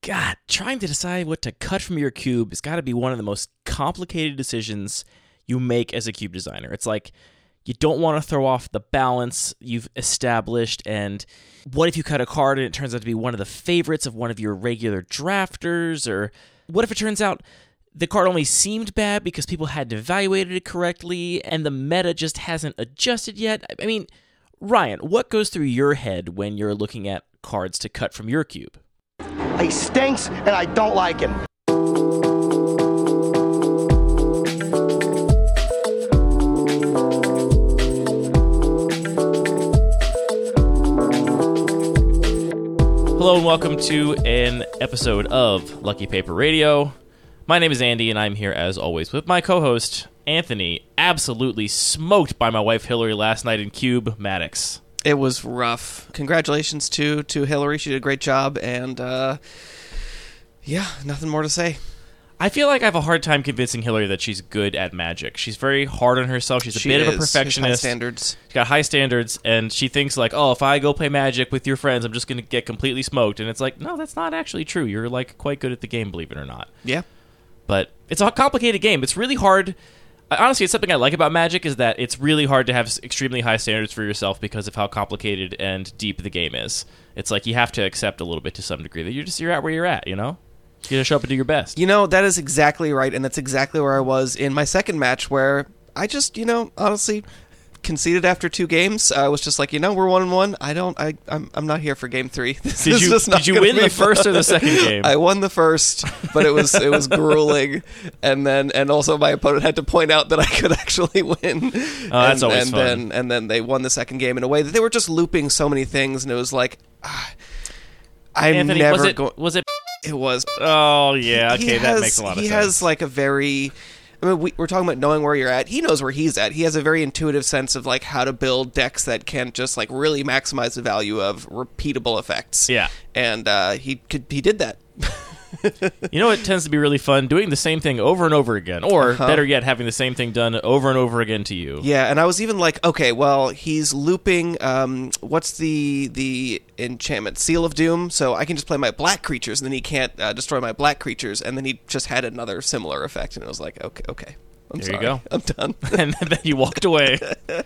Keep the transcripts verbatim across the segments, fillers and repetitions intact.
God, trying to decide what to cut from your cube has got to be one of the most complicated decisions you make as a cube designer. It's like you don't want to throw off the balance you've established, and what if you cut a card and it turns out to be one of the favorites of one of your regular drafters, or what if it turns out the card only seemed bad because people hadn't evaluated it correctly and the meta just hasn't adjusted yet? I mean, Ryan, what goes through your head when you're looking at cards to cut from your cube? He stinks, and I don't like him. Hello and welcome to an episode of Lucky Paper Radio. My name is Andy, and I'm here as always with my co-host, Anthony, absolutely smoked by my wife Hillary last night in Cube Maddox. It was rough. Congratulations to to Hillary. She did a great job, and uh, yeah, nothing more to say. I feel like I have a hard time convincing Hillary that she's good at Magic. She's very hard on herself. She's a she bit is. of a perfectionist. High standards. She's got high standards, and she thinks like, oh, if I go play Magic with your friends, I'm just going to get completely smoked. And it's like, no, that's not actually true. You're like quite good at the game, believe it or not. Yeah. But it's a complicated game. It's really hard. Honestly, it's something I like about Magic is that it's really hard to have extremely high standards for yourself because of how complicated and deep the game is. It's like you have to accept a little bit to some degree that you're just you're at where you're at, you know? You gotta show up and do your best. You know, that is exactly right, and that's exactly where I was in my second match, where I just, you know, honestly conceded after two games. I was just like, you know, we're one and one. I don't. I. I'm. I'm not here for game three. This did is you? just not Did you win the first or the second game? I won the first, but it was it was grueling, and then and also my opponent had to point out that I could actually win. Oh, that's and, always and fun. Then, and then they won the second game in a way that they were just looping so many things, and it was like, ah, I'm Anthony, never was it? going. Was it? It was. Oh yeah. Okay, He that has- makes a lot of he sense. He has like a very. I mean, we, we're talking about knowing where you're at. He knows where he's at. He has a very intuitive sense of like how to build decks that can just like really maximize the value of repeatable effects. Yeah. And uh, he could. He did that. You know, it tends to be really fun doing the same thing over and over again, or Uh-huh. better yet, having the same thing done over and over again to you. Yeah, and I was even like, okay, well, he's looping. Um, what's the the enchantment? Seal of Doom. So I can just play my black creatures, and then he can't uh, destroy my black creatures, and then he just had another similar effect, and I was like, okay, okay. I'm There sorry. you go. I'm done. And then you walked away.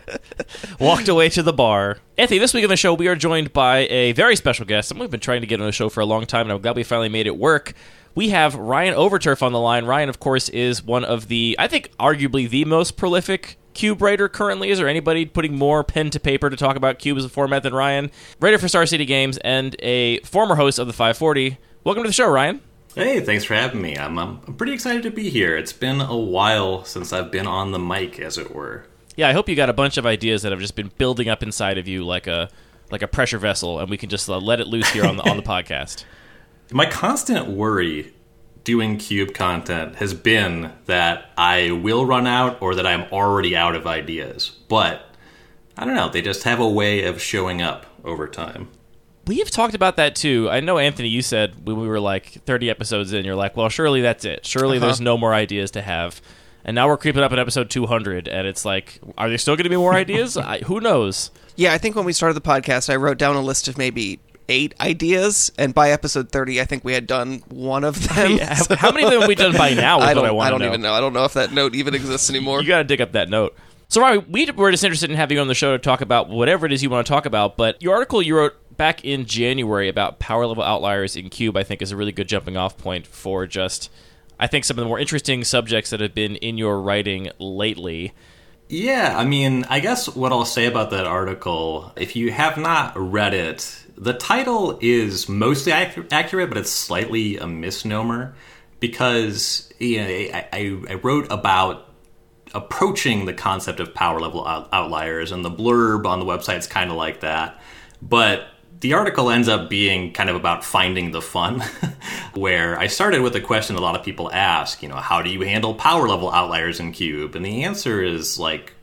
walked away to the bar. Anthony, this week on the show, we are joined by a very special guest. Someone we've been trying to get on the show for a long time, and I'm glad we finally made it work. We have Ryan Overturf on the line. Ryan, of course, is one of the, I think, arguably the most prolific cube writer currently. Is there anybody putting more pen to paper to talk about cube as a format than Ryan? Writer for Star City Games and a former host of the five forty. Welcome to the show, Ryan. Hey, thanks for having me. I'm, I'm I'm pretty excited to be here. It's been a while since I've been on the mic, as it were. Yeah, I hope you got a bunch of ideas that have just been building up inside of you like a like a pressure vessel, and we can just uh, let it loose here on the on the podcast. My constant worry doing cube content has been that I will run out or that I'm already out of ideas. But I don't know, they just have a way of showing up over time. We've talked about that too. I know, Anthony, you said when we were like thirty episodes in, you're like, well, surely that's it. Surely Uh-huh. there's no more ideas to have. And now we're creeping up at episode two hundred, and it's like, are there still going to be more ideas? I, who knows? Yeah, I think when we started the podcast, I wrote down a list of maybe eight ideas, and by episode thirty, I think we had done one of them. Yeah, how many of them have we done by now is I what don't, I want I to don't know. even know. I don't know if that note even exists anymore. You got to dig up that note. So, Ryan, we were just interested in having you on the show to talk about whatever it is you want to talk about, but your article you wrote back in January about power level outliers in Cube, I think, is a really good jumping off point for just, I think, some of the more interesting subjects that have been in your writing lately. Yeah, I mean, I guess what I'll say about that article, if you have not read it, the title is mostly ac- accurate, but it's slightly a misnomer because you know, I, I, I wrote about approaching the concept of power level out- outliers, and the blurb on the website is kind of like that. But the article ends up being kind of about finding the fun, where I started with a question a lot of people ask, you know, how do you handle power level outliers in Cube? And the answer is like,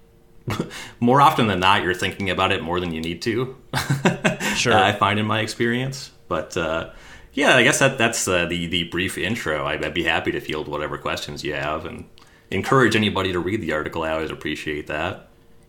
more often than not, you're thinking about it more than you need to. Sure. uh, I find in my experience. But uh, yeah, I guess that that's uh, the, the brief intro. I'd, I'd be happy to field whatever questions you have and encourage anybody to read the article. I always appreciate that.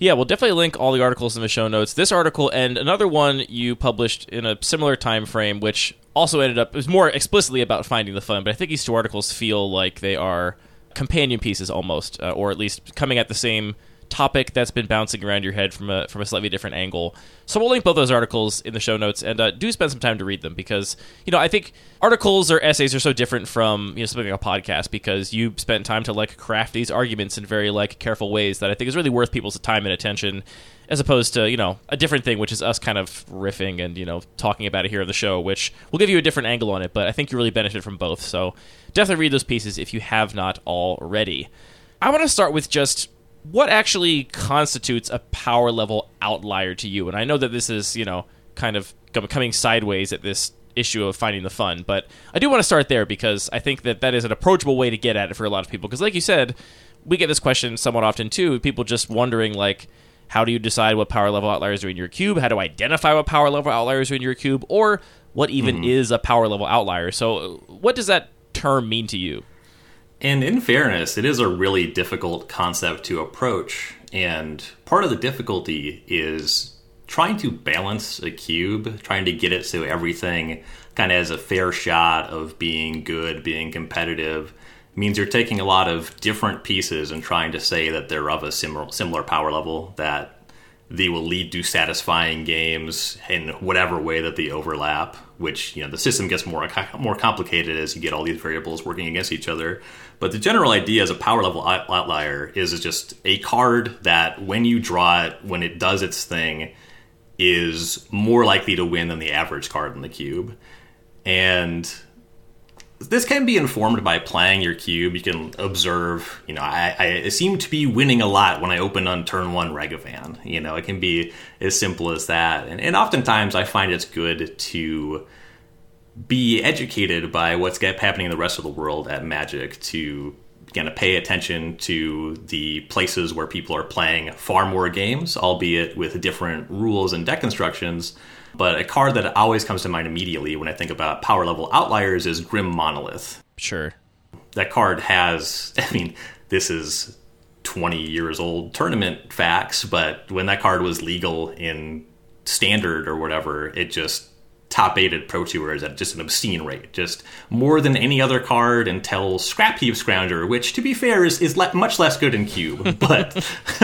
Yeah, we'll definitely link all the articles in the show notes. This article and another one you published in a similar time frame, which also ended up, it was more explicitly about finding the fun, but I think these two articles feel like they are companion pieces almost, uh, or at least coming at the same topic that's been bouncing around your head from a from a slightly different angle. So we'll link both those articles in the show notes, and uh, do spend some time to read them, because, you know, I think articles or essays are so different from, you know, something like a podcast, because you spent time to like craft these arguments in very like careful ways that I think is really worth people's time and attention, as opposed to, you know, a different thing, which is us kind of riffing and, you know, talking about it here on the show, which will give you a different angle on it, but I think you really benefit from both. So definitely read those pieces if you have not already. I want to start with just what actually constitutes a power level outlier to you? And I know that this is, you know, kind of coming sideways at this issue of finding the fun, but I do want to start there, because I think that that is an approachable way to get at it for a lot of people. Because like you said, we get this question somewhat often too, people just wondering, like, how do you decide what power level outliers are in your cube? How to identify what power level outliers are in your cube? Or what even mm-hmm. is a power level outlier? So what does that term mean to you? And in fairness, it is a really difficult concept to approach. And part of the difficulty is trying to balance a cube, trying to get it so everything kind of has a fair shot of being good, being competitive, means you're taking a lot of different pieces and trying to say that they're of a similar, similar power level, that they will lead to satisfying games in whatever way that they overlap, which, you know, the system gets more more complicated as you get all these variables working against each other. But the general idea as a power level outlier is just a card that when you draw it, when it does its thing, is more likely to win than the average card in the cube. And this can be informed by playing your cube. You can observe, you know, I, I seem to be winning a lot when I open on turn one Ragavan. You know, it can be as simple as that. And, and oftentimes I find it's good to be educated by what's happening in the rest of the world at Magic, to kind of pay attention to the places where people are playing far more games, albeit with different rules and deck constructions. But a card that always comes to mind immediately when I think about power level outliers is Grim Monolith. Sure. That card has, I mean, this is twenty years old tournament facts, but when that card was legal in Standard or whatever, it just top eighted Pro Tours at just an obscene rate, just more than any other card until Scrap Heap Scrounger, which, to be fair, is, is le- much less good in Cube, but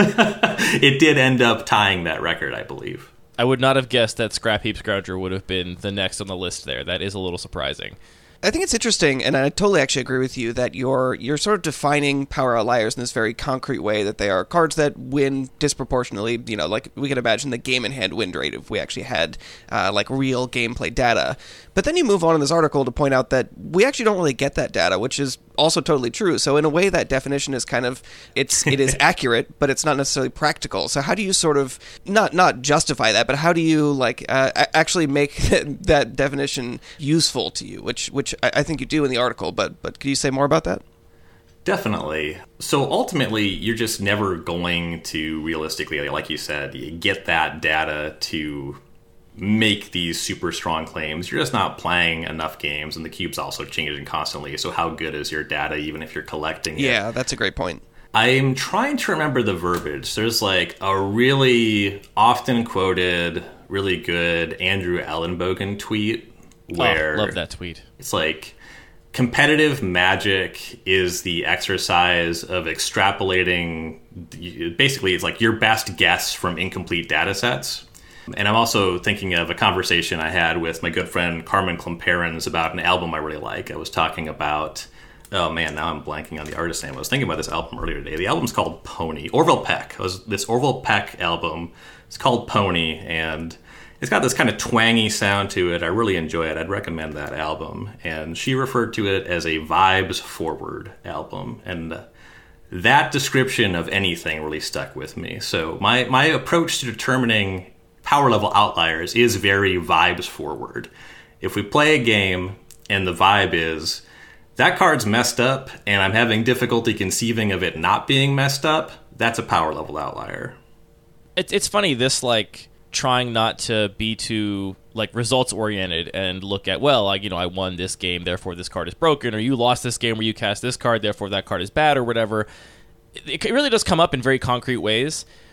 it did end up tying that record, I believe. I would not have guessed that Scrap Heap Scrounger would have been the next on the list there. That is a little surprising. I think it's interesting, and I totally actually agree with you, that you're you're sort of defining power outliers in this very concrete way, that they are cards that win disproportionately. You know, like we could imagine the game in hand win rate if we actually had uh, like real gameplay data. But then you move on in this article to point out that we actually don't really get that data, which is also totally true. So in a way, that definition is kind of, it's it is accurate, but it's not necessarily practical. So how do you sort of not not justify that, but how do you like uh, actually make that definition useful to you, which which I think you do in the article, but but could you say more about that? Definitely. So ultimately, you're just never going to realistically, like you said, you get that data to make these super strong claims. You're just not playing enough games, and the cube's also changing constantly. So how good is your data, even if you're collecting it? Yeah, that's a great point. I'm trying to remember the verbiage. There's like a really often quoted, really good Andrew Ellenbogen tweet where... Oh, love that tweet. It's like, competitive Magic is the exercise of extrapolating, basically it's like your best guess from incomplete data sets. And I'm also thinking of a conversation I had with my good friend Carmen Klemperens about an album I really like. I was talking about, oh man, now I'm blanking on the artist name. I was thinking about this album earlier today. The album's called Pony. Orville Peck. It was this Orville Peck album. It's called Pony, and it's got this kind of twangy sound to it. I really enjoy it. I'd recommend that album. And she referred to it as a vibes forward album. And that description of anything really stuck with me. So my, my approach to determining power level outliers is very vibes forward. If we play a game and the vibe is, that card's messed up and I'm having difficulty conceiving of it not being messed up, that's a power level outlier. It's it's funny, this like trying not to be too like results oriented and look at, well, like, you know, I won this game, therefore this card is broken, or you lost this game where you cast this card, therefore that card is bad, or whatever. It really does come up in very concrete ways.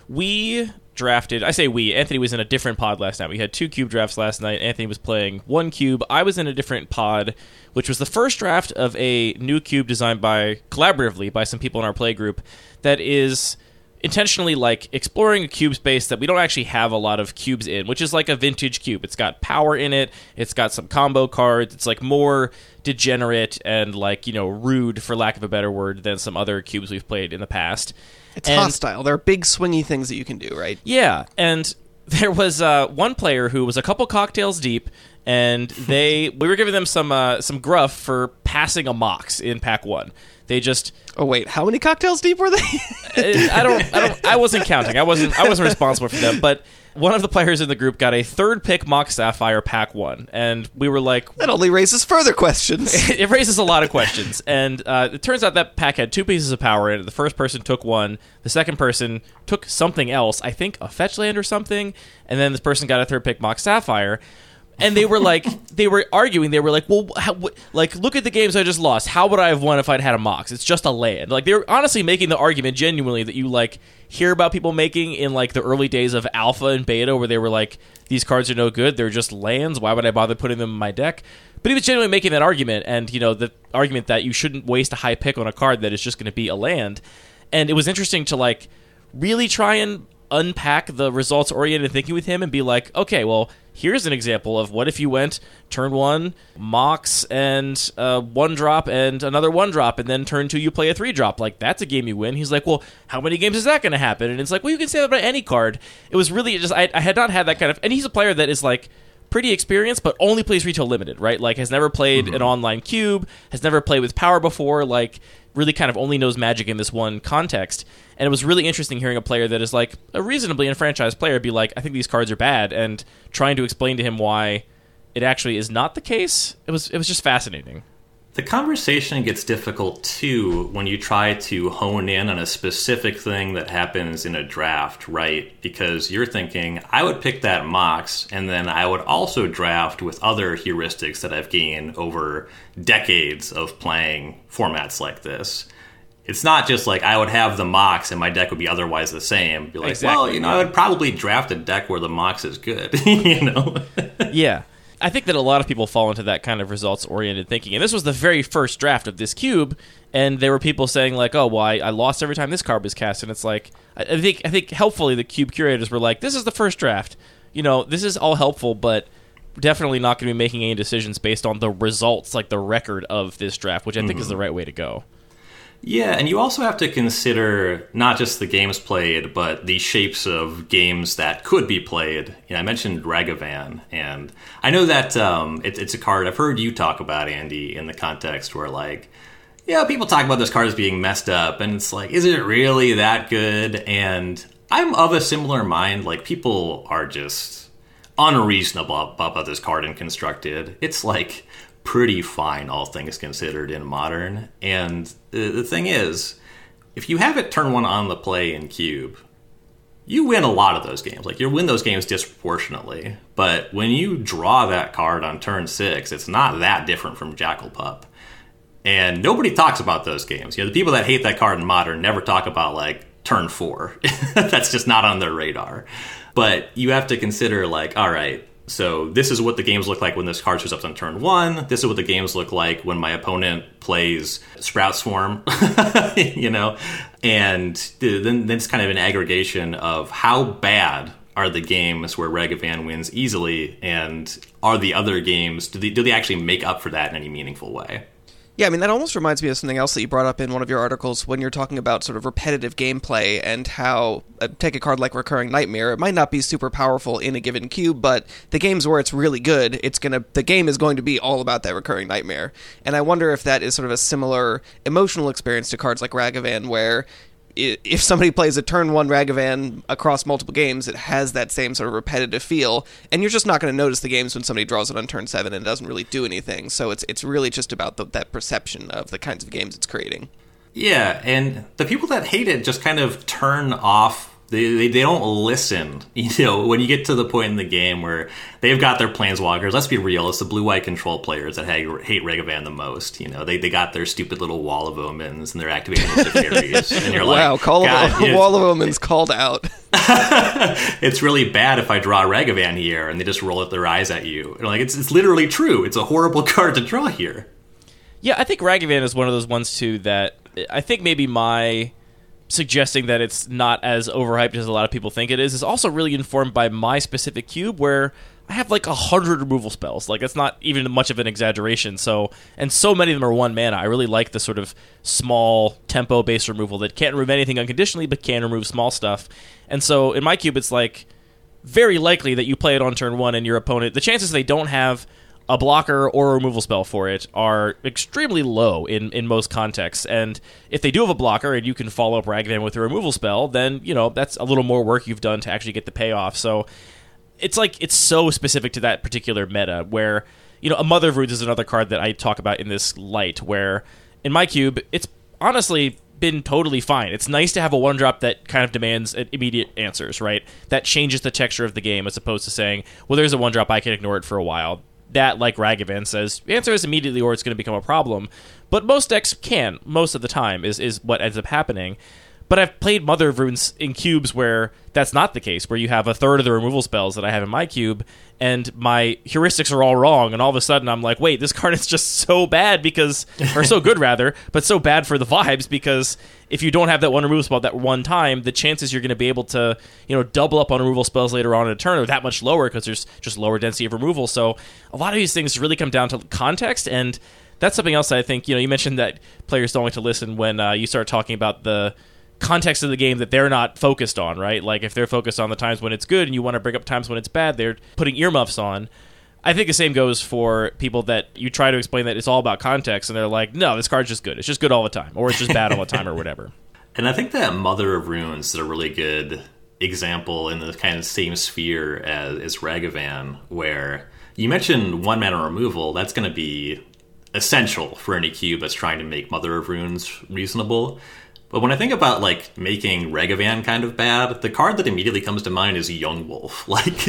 we drafted, I say we, Anthony was in a different pod last night. We had two cube drafts last night. Anthony was playing one cube. I was in a different pod, which was the first draft of a new cube designed by, collaboratively, by some people in our play group that is intentionally like exploring a cube space that we don't actually have a lot of cubes in, which is like a vintage cube. It's got power in it. It's got some combo cards. It's like more degenerate and like, you know, rude, for lack of a better word, than some other cubes we've played in the past. It's and, hostile. There are big swingy things that you can do, right? Yeah, and there was uh, one player who was a couple cocktails deep, and they we were giving them some uh, some gruff for passing a Mox in pack one. They just oh wait, how many cocktails deep were they? I don't, I don't, I wasn't counting. I wasn't, I wasn't responsible for them. But one of the players in the group got a third pick Mox Sapphire pack one, and we were like, that only raises further questions. It raises a lot of questions, and uh, it turns out that pack had two pieces of power in it. The first person took one. The second person took something else. I think a fetch land or something, and then this person got a third pick Mox Sapphire. And they were like, they were arguing. They were like, well, how, wh- like, look at the games I just lost. How would I have won if I'd had a Mox? It's just a land. Like, they were honestly making the argument genuinely that you, like, hear about people making in, like, the early days of Alpha and Beta, where they were like, these cards are no good. They're just lands. Why would I bother putting them in my deck? But he was genuinely making that argument, and, you know, the argument that you shouldn't waste a high pick on a card that is just going to be a land. And it was interesting to, like, really try and unpack the results-oriented thinking with him and be like, okay, well, here's an example of what if you went turn one, Mox and uh, one drop and another one drop, and then turn two you play a three drop. Like, that's a game you win. He's like, well, how many games is that going to happen? And it's like, well, you can say that about any card. It was really just, I, I had not had that kind of, and he's a player that is like pretty experienced, but only plays retail limited, right? Like, has never played mm-hmm. an online cube, has never played with power before, like, really kind of only knows Magic in this one context. And it was really interesting hearing a player that is like a reasonably enfranchised player be like, I think these cards are bad, and trying to explain to him why it actually is not the case. It was it was just fascinating. The conversation gets difficult, too, when you try to hone in on a specific thing that happens in a draft, right? Because you're thinking, I would pick that Mox, and then I would also draft with other heuristics that I've gained over decades of playing formats like this. It's not just like I would have the Mox and my deck would be otherwise the same. Be like, exactly, well, you know, yeah. I would probably draft a deck where the Mox is good, you know? Yeah. I think that a lot of people fall into that kind of results-oriented thinking. And this was the very first draft of this cube, and there were people saying, like, oh, well, I, I lost every time this card was cast. And it's like, I, I think I think helpfully the cube curators were like, this is the first draft. You know, this is all helpful, but definitely not going to be making any decisions based on the results, like the record of this draft, which I mm-hmm. think is the right way to go. Yeah, and you also have to consider not just the games played, but the shapes of games that could be played. You know, I mentioned Ragavan, and I know that um, it, it's a card I've heard you talk about, Andy, in the context where, like, yeah, people talk about this card as being messed up, and it's like, is it really that good? And I'm of a similar mind. Like, people are just unreasonable about this card in Constructed. It's like pretty fine, all things considered, in Modern. And the, the thing is, if you have it turn one on the play in Cube, you win a lot of those games. Like, you win those games disproportionately. But when you draw that card on turn six, it's not that different from Jackal Pup. And nobody talks about those games. You know, the people that hate that card in Modern never talk about, like, turn four. That's just not on their radar. But you have to consider, like, all right, so this is what the games look like when this card shows up on turn one. This is what the games look like when my opponent plays Sprout Swarm, you know? And then, then it's kind of an aggregation of how bad are the games where Ragavan wins easily, and are the other games, do they, do they actually make up for that in any meaningful way? Yeah, I mean, that almost reminds me of something else that you brought up in one of your articles when you're talking about sort of repetitive gameplay and how, uh, take a card like Recurring Nightmare, it might not be super powerful in a given cube, but the games where it's really good, it's gonna the game is going to be all about that Recurring Nightmare. And I wonder if that is sort of a similar emotional experience to cards like Ragavan, where if somebody plays a turn one Ragavan across multiple games, it has that same sort of repetitive feel, and you're just not going to notice the games when somebody draws it on turn seven and it doesn't really do anything. So it's it's really just about the, that perception of the kinds of games it's creating. Yeah, and the people that hate it just kind of turn off They, they they don't listen. You know, when you get to the point in the game where they've got their planeswalkers, let's be real, it's the blue-white control players that hate, hate Ragavan the most. You know, they they got their stupid little wall of omens and they're activating the fairies. And you're like, wow, call God, the you know, wall of omens called out. it's really bad if I draw Ragavan here and they just roll up their eyes at you. And like it's it's literally true. It's a horrible card to draw here. Yeah, I think Ragavan is one of those ones too that I think maybe my suggesting that it's not as overhyped as a lot of people think it is is also really informed by my specific cube where I have like a hundred removal spells. Like it's not even much of an exaggeration. So and so many of them are one mana. I really like the sort of small tempo based removal that can't remove anything unconditionally but can remove small stuff. And so in my cube it's like very likely that you play it on turn one and your opponent, the chances they don't have a blocker or a removal spell for it are extremely low in, in most contexts. And if they do have a blocker and you can follow up Ragavan with a removal spell, then, you know, that's a little more work you've done to actually get the payoff. So it's like, it's so specific to that particular meta where, you know, a Mother of Runes is another card that I talk about in this light where in my cube, it's honestly been totally fine. It's nice to have a one drop that kind of demands immediate answers, right? That changes the texture of the game as opposed to saying, well, there's a one drop, I can ignore it for a while. That, like Ragavan says, answer is immediately or it's going to become a problem. But most decks can, most of the time, is, is what ends up happening. But I've played Mother of Runes in cubes where that's not the case, where you have a third of the removal spells that I have in my cube, and my heuristics are all wrong, and all of a sudden I'm like, wait, this card is just so bad because, or so good rather, but so bad for the vibes because if you don't have that one removal spell that one time, the chances you're going to be able to, you know, double up on removal spells later on in a turn are that much lower because there's just lower density of removal. So a lot of these things really come down to context, and that's something else that I think, you know, you mentioned that players don't like to listen when uh, you start talking about the context of the game that they're not focused on, right? Like if they're focused on the times when it's good and you want to bring up times when it's bad, they're putting earmuffs on. I think the same goes for people that you try to explain that it's all about context and they're like, no, this card's just good. It's just good all the time, or it's just bad all the time, or whatever. And I think that Mother of Runes is a really good example in the kind of same sphere as, as Ragavan, where you mentioned one mana removal. That's going to be essential for any cube that's trying to make Mother of Runes reasonable. But when I think about, like, making Ragavan kind of bad, the card that immediately comes to mind is Young Wolf. Like,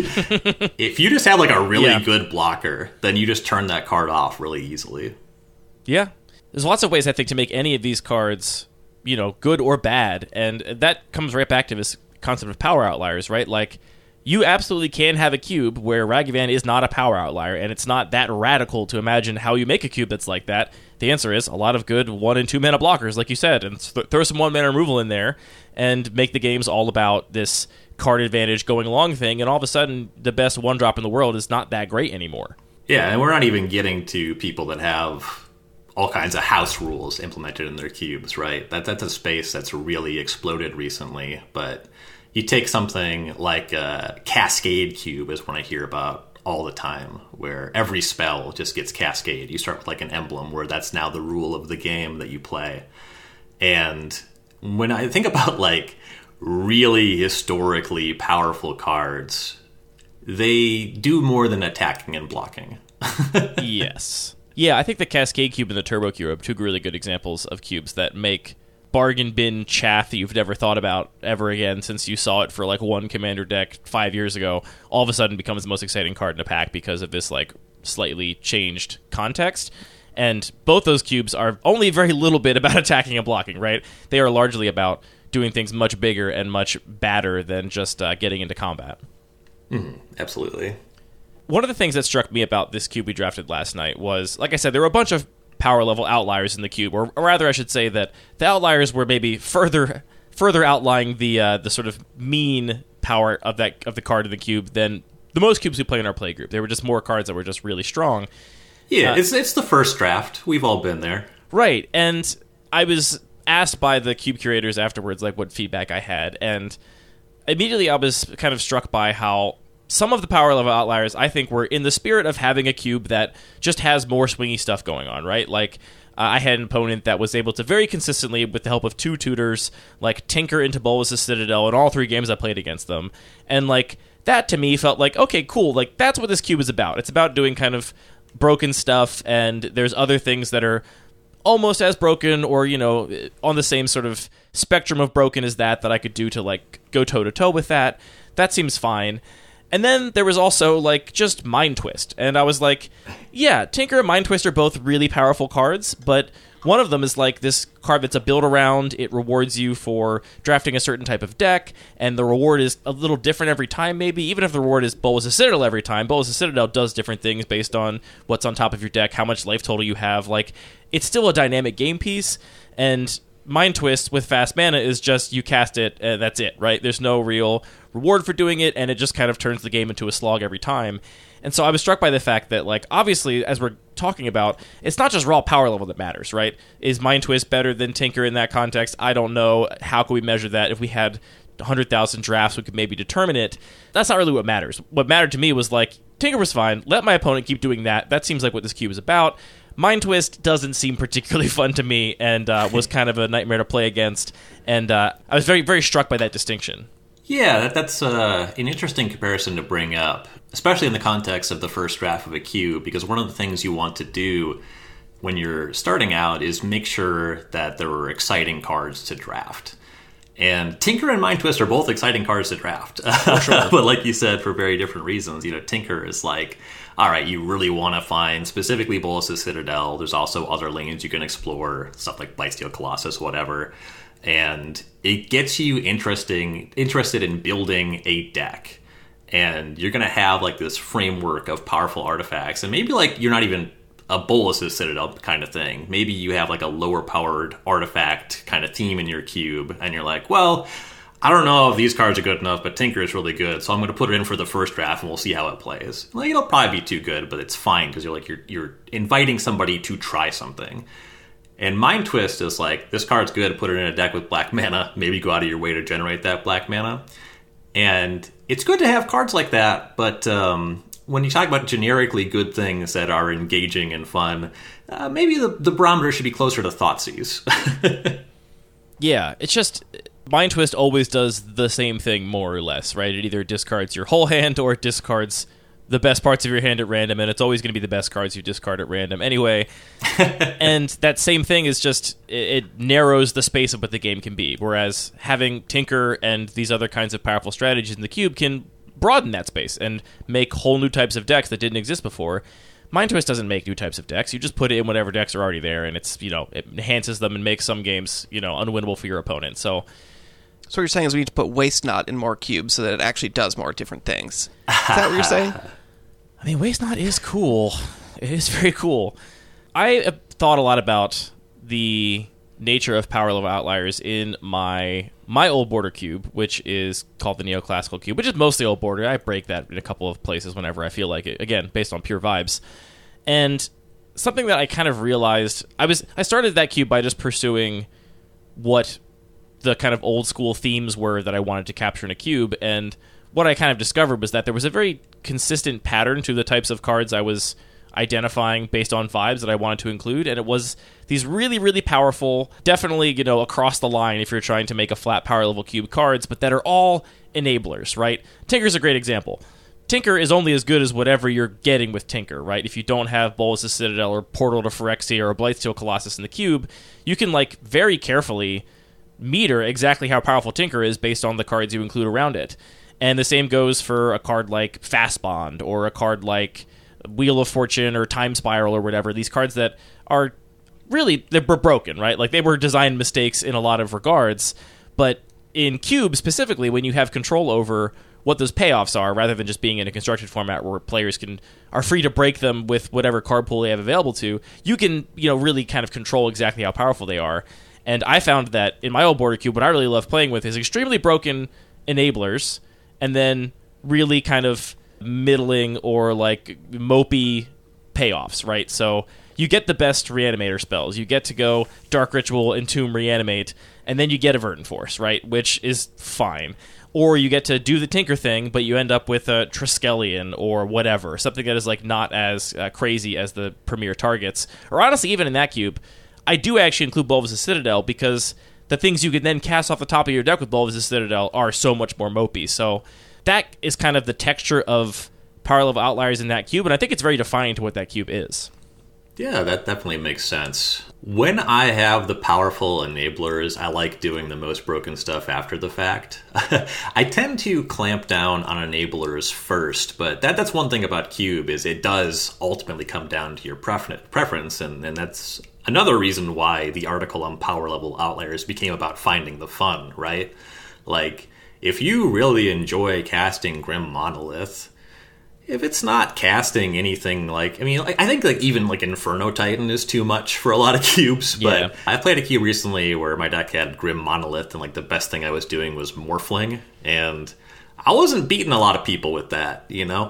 if you just have, like, a really yeah. good blocker, then you just turn that card off really easily. Yeah. There's lots of ways, I think, to make any of these cards, you know, good or bad. And that comes right back to this concept of power outliers, right? Like, you absolutely can have a cube where Ragavan is not a power outlier, and it's not that radical to imagine how you make a cube that's like that. The answer is a lot of good one and two mana blockers, like you said, and th- throw some one mana removal in there and make the games all about this card advantage going along thing, and all of a sudden the best one drop in the world is not that great anymore. Yeah, and we're not even getting to people that have all kinds of house rules implemented in their cubes, right? That That's a space that's really exploded recently, but you take something like a Cascade cube is one I hear about all the time, where every spell just gets Cascade. You start with like an emblem where that's now the rule of the game that you play. And when I think about like really historically powerful cards, they do more than attacking and blocking. Yes. Yeah, I think the Cascade cube and the Turbo cube are two really good examples of cubes that make bargain bin chaff that you've never thought about ever again since you saw it for like one commander deck five years ago, all of a sudden becomes the most exciting card in the pack because of this like slightly changed context. And both those cubes are only very little bit about attacking and blocking, right? They are largely about doing things much bigger and much badder than just uh, getting into combat. Mm, absolutely. One of the things that struck me about this cube we drafted last night was, like I said, there were a bunch of power level outliers in the cube, or, or rather I should say that the outliers were maybe further further outlying the uh, the sort of mean power of that of the card in the cube than the most cubes we play in our play group. There were just more cards that were just really strong. Yeah, uh, it's it's the first draft. We've all been there. Right, and I was asked by the cube curators afterwards like what feedback I had, and immediately I was kind of struck by how some of the power level outliers, I think, were in the spirit of having a cube that just has more swingy stuff going on, right? Like, uh, I had an opponent that was able to very consistently, with the help of two tutors, like, tinker into Bolas' Citadel in all three games I played against them. And, like, that to me felt like, okay, cool, like, that's what this cube is about. It's about doing kind of broken stuff, and there's other things that are almost as broken or, you know, on the same sort of spectrum of broken as that that I could do to, like, go toe-to-toe with that. That seems fine. And then there was also, like, just Mind Twist. And I was like, yeah, Tinker and Mind Twist are both really powerful cards, but one of them is, like, this card that's a build-around. It rewards you for drafting a certain type of deck, and the reward is a little different every time, maybe. Even if the reward is Bolas' Citadel every time, Bolas' Citadel does different things based on what's on top of your deck, how much life total you have. Like, it's still a dynamic game piece, and Mind Twist with fast mana is just you cast it, and that's it, right? There's no real reward for doing it, and it just kind of turns the game into a slog every time. And so I was struck by the fact that, like, obviously, as we're talking about, it's not just raw power level that matters, right? Is Mind Twist better than Tinker in that context? I don't know. How could we measure that? If we had one hundred thousand drafts, we could maybe determine it. That's not really what matters. What mattered to me was, like, Tinker was fine. Let my opponent keep doing that. That seems like what this cube is about. Mind Twist doesn't seem particularly fun to me, and uh, was kind of a nightmare to play against. And uh, I was very, very struck by that distinction. Yeah, that, that's uh, an interesting comparison to bring up, especially in the context of the first draft of a cube, because one of the things you want to do when you're starting out is make sure that there are exciting cards to draft. And Tinker and Mind Twist are both exciting cards to draft. For sure. But like you said, for very different reasons. You know, Tinker is like, all right, you really want to find specifically Bolas' Citadel. There's also other lanes you can explore, stuff like Blightsteel Colossus, whatever. And it gets you interesting, interested in building a deck. And you're going to have like this framework of powerful artifacts. And maybe like you're not even a Bolas' Citadel kind of thing. Maybe you have like a lower powered artifact kind of theme in your cube. And you're like, well, I don't know if these cards are good enough, but Tinker is really good. So I'm going to put it in for the first draft and we'll see how it plays. Like, it'll probably be too good, but it's fine because you're like, you're, you're inviting somebody to try something. And Mind Twist is like, this card's good, put it in a deck with black mana, maybe go out of your way to generate that black mana. And it's good to have cards like that, but um, when you talk about generically good things that are engaging and fun, uh, maybe the, the barometer should be closer to Thoughtseize. Yeah, it's just, Mind Twist always does the same thing, more or less, right? It either discards your whole hand or it discards the best parts of your hand at random, and it's always going to be the best cards you discard at random anyway. And that same thing is just, it, it narrows the space of what the game can be, whereas having Tinker and these other kinds of powerful strategies in the cube can broaden that space and make whole new types of decks that didn't exist before. Mind Twist doesn't make new types of decks. You just put it in whatever decks are already there, and it's, you know, it enhances them and makes some games, you know, unwinnable for your opponent. So So what you're saying is we need to put Waste Not in more cubes so that it actually does more different things. Is that what you're saying? I mean, Waste Not is cool. It is very cool. I have thought a lot about the nature of power level outliers in my my old border cube, which is called the Neoclassical Cube, which is mostly old border. I break that in a couple of places whenever I feel like it, again, based on pure vibes. And something that I kind of realized, I was I started that cube by just pursuing what the kind of old school themes were that I wanted to capture in a cube, and what I kind of discovered was that there was a very consistent pattern to the types of cards I was identifying based on vibes that I wanted to include, and it was these really, really powerful, definitely, you know, across the line if you're trying to make a flat power level cube cards, but that are all enablers, right? Tinker's a great example. Tinker is only as good as whatever you're getting with Tinker, right? If you don't have Bolas' Citadel or Portal to Phyrexia or Blightsteel Colossus in the cube, you can, like, very carefully meter exactly how powerful Tinker is based on the cards you include around it. And the same goes for a card like Fast Bond or a card like Wheel of Fortune or Time Spiral or whatever. These cards that are really, they were broken, right? Like, they were design mistakes in a lot of regards. But in Cube specifically, when you have control over what those payoffs are, rather than just being in a constructed format where players can are free to break them with whatever card pool they have available to, you can, you know, really kind of control exactly how powerful they are. And I found that in my old border cube, what I really love playing with is extremely broken enablers, and then really kind of middling or like mopey payoffs, right? So you get the best reanimator spells. You get to go Dark Ritual, Entomb, Reanimate, and then you get a Verdant Force, right? Which is fine. Or you get to do the Tinker thing, but you end up with a Triskelion or whatever, something that is like not as uh, crazy as the premier targets. Or honestly, even in that cube, I do actually include Bolas' Citadel because the things you can then cast off the top of your deck with Bolas' Citadel are so much more mopey. So that is kind of the texture of power level outliers in that cube, and I think it's very defining to what that cube is. Yeah, that definitely makes sense. When I have the powerful enablers, I like doing the most broken stuff after the fact. I tend to clamp down on enablers first, but that, that's one thing about Cube is it does ultimately come down to your prefer- preference, and, and that's another reason why the article on power level outliers became about finding the fun, right? Like, if you really enjoy casting Grim Monolith, if it's not casting anything like, I mean, like, I think like even like Inferno Titan is too much for a lot of cubes, but yeah. I played a cube recently where my deck had Grim Monolith, and like the best thing I was doing was Morphling, and I wasn't beating a lot of people with that, you know?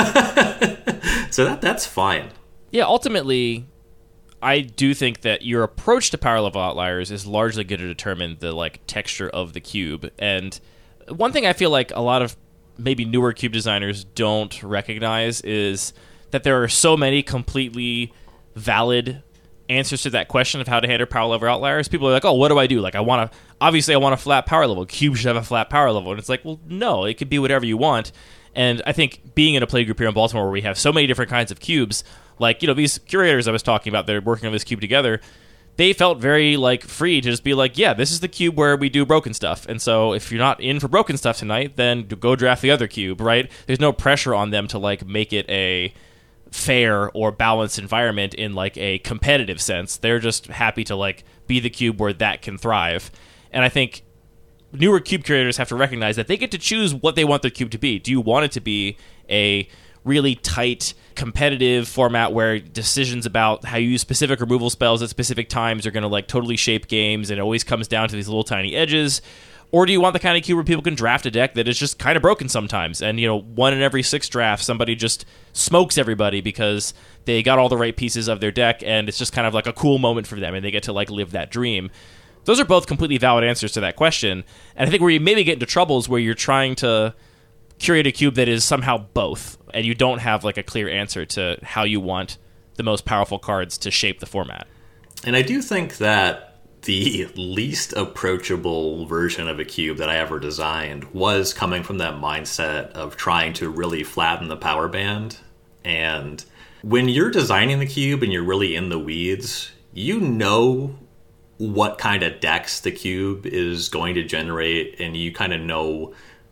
So that that's fine. Yeah, ultimately, I do think that your approach to power level outliers is largely going to determine the like texture of the cube. And one thing I feel like a lot of maybe newer cube designers don't recognize is that there are so many completely valid answers to that question of how to handle power level outliers. People are like, oh, what do I do? Like, I want to, obviously I want a flat power level. Cube should have a flat power level. And it's like, well, no, it could be whatever you want. And I think being in a play group here in Baltimore where we have so many different kinds of cubes, like, you know, these curators I was talking about, they're working on this cube together, they felt very, like, free to just be like, yeah, this is the cube where we do broken stuff. And so if you're not in for broken stuff tonight, then go draft the other cube, right? There's no pressure on them to, like, make it a fair or balanced environment in, like, a competitive sense. They're just happy to, like, be the cube where that can thrive. And I think newer cube curators have to recognize that they get to choose what they want their cube to be. Do you want it to be a really tight, competitive format where decisions about how you use specific removal spells at specific times are going to like totally shape games, and it always comes down to these little tiny edges? Or do you want the kind of cube where people can draft a deck that is just kind of broken sometimes, and, you know, one in every six drafts somebody just smokes everybody because they got all the right pieces of their deck, and it's just kind of like a cool moment for them, and they get to like live that dream? Those are both completely valid answers to that question. And I think where you maybe get into trouble is where you're trying to curate a cube that is somehow both, and you don't have like a clear answer to how you want the most powerful cards to shape the format. And I do think that the least approachable version of a cube that I ever designed was coming from that mindset of trying to really flatten the power band. And when you're designing the cube and you're really in the weeds, you know what kind of decks the cube is going to generate, and you kind of know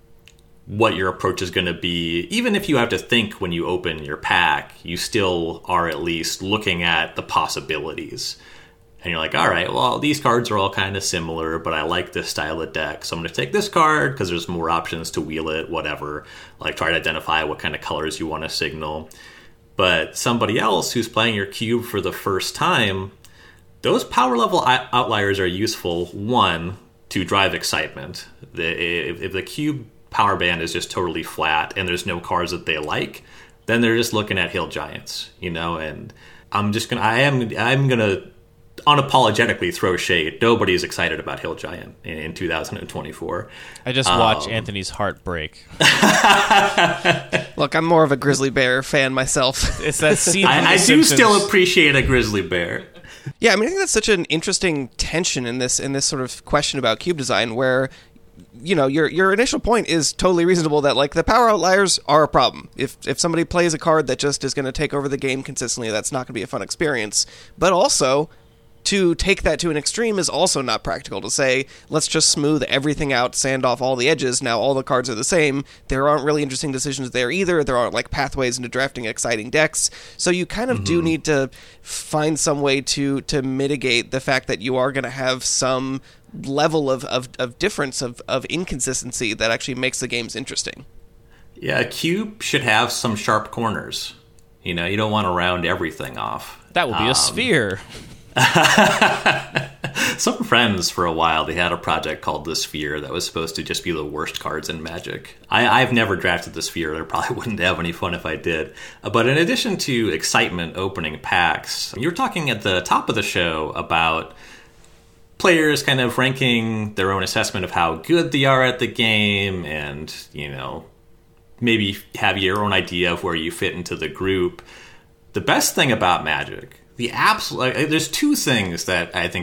what your approach is going to be. Even if you have to think when you open your pack, you still are at least looking at the possibilities. And you're like, all right, well, these cards are all kind of similar, but I like this style of deck, so I'm going to take this card because there's more options to wheel it, whatever. Like, try to identify what kind of colors you want to signal. But somebody else who's playing your cube for the first time, those power level outliers are useful, one, to drive excitement. The, if, if the cube power band is just totally flat and there's no cards that they like, then they're just looking at Hill Giants, you know. And I'm just gonna, I am, I'm gonna unapologetically throw shade. Nobody's excited about Hill Giant in, in two thousand twenty-four. I just watched um, Anthony's heart break. Look, I'm more of a grizzly bear fan myself. It's that scene. I, I do still appreciate a grizzly bear. Yeah, I mean, I think that's such an interesting tension in this in this sort of question about cube design, where, you know, your your initial point is totally reasonable that, like, the power outliers are a problem. If if somebody plays a card that just is going to take over the game consistently, that's not going to be a fun experience. But also, to take that to an extreme is also not practical. To say, let's just smooth everything out, sand off all the edges, now all the cards are the same. There aren't really interesting decisions there either. There aren't, like, pathways into drafting exciting decks. So you kind of mm-hmm. do need to find some way to to mitigate the fact that you are going to have some level of, of, of difference, of, of inconsistency that actually makes the games interesting. Yeah, a cube should have some sharp corners. You know, you don't want to round everything off. That would be um, a sphere. Some friends for a while, they had a project called The Sphere that was supposed to just be the worst cards in Magic. I, I've never drafted The Sphere. I probably wouldn't have any fun if I did. But in addition to excitement opening packs, you were talking at the top of the show about players kind of ranking their own assessment of how good they are at the game, and, you know, maybe have your own idea of where you fit into the group. The best thing about Magic, the absolute, there's two things that I think are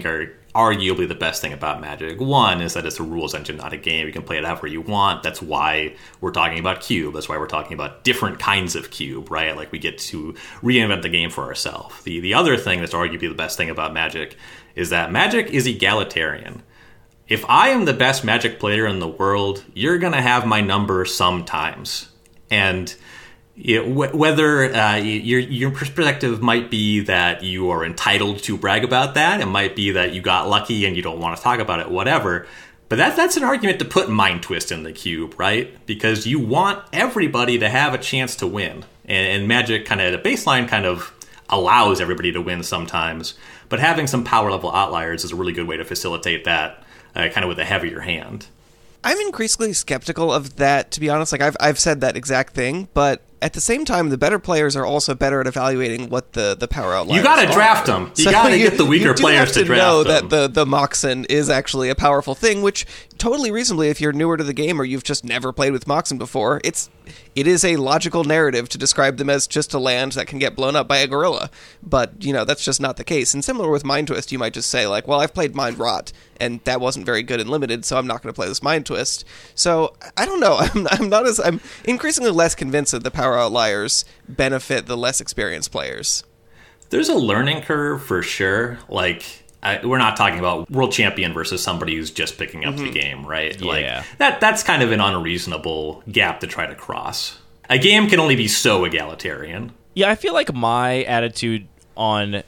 arguably the best thing about Magic. One is that it's a rules engine, not a game. You can play it however you want. That's why we're talking about Cube. That's why we're talking about different kinds of Cube, right? Like we get to reinvent the game for ourselves. The the other thing that's arguably the best thing about Magic is that Magic is egalitarian. If I am the best Magic player in the world, you're going to have my number sometimes. And you know, wh- whether uh, your your perspective might be that you are entitled to brag about that, it might be that you got lucky and you don't want to talk about it, whatever. But that that's an argument to put Mind Twist in the cube, right? Because you want everybody to have a chance to win. And, and Magic kind of, the baseline kind of allows everybody to win sometimes. But having some power level outliers is a really good way to facilitate that uh, kind of with a heavier hand. I'm increasingly skeptical of that, to be honest. Like, I've I've said that exact thing, but at the same time, the better players are also better at evaluating what the, the power outliers You got to are. draft them. You So got to get the weaker you do players have to, to draft know them. that the, the Moxen is actually a powerful thing, which totally reasonably, if you're newer to the game or you've just never played with Moxen before, it's it is a logical narrative to describe them as just a land that can get blown up by a gorilla. But, you know, that's just not the case. And similar with Mind Twist, you might just say, like, well, I've played Mind Rot, and that wasn't very good and limited, so I'm not going to play this Mind Twist. So, I don't know. I'm, I'm not as... I'm increasingly less convinced that the power outliers benefit the less experienced players. There's a learning curve for sure. Like, I, we're not talking about world champion versus somebody who's just picking up mm-hmm. the game, right? Yeah. Like that that's kind of an unreasonable gap to try to cross. A game can only be so egalitarian. Yeah, I feel like my attitude on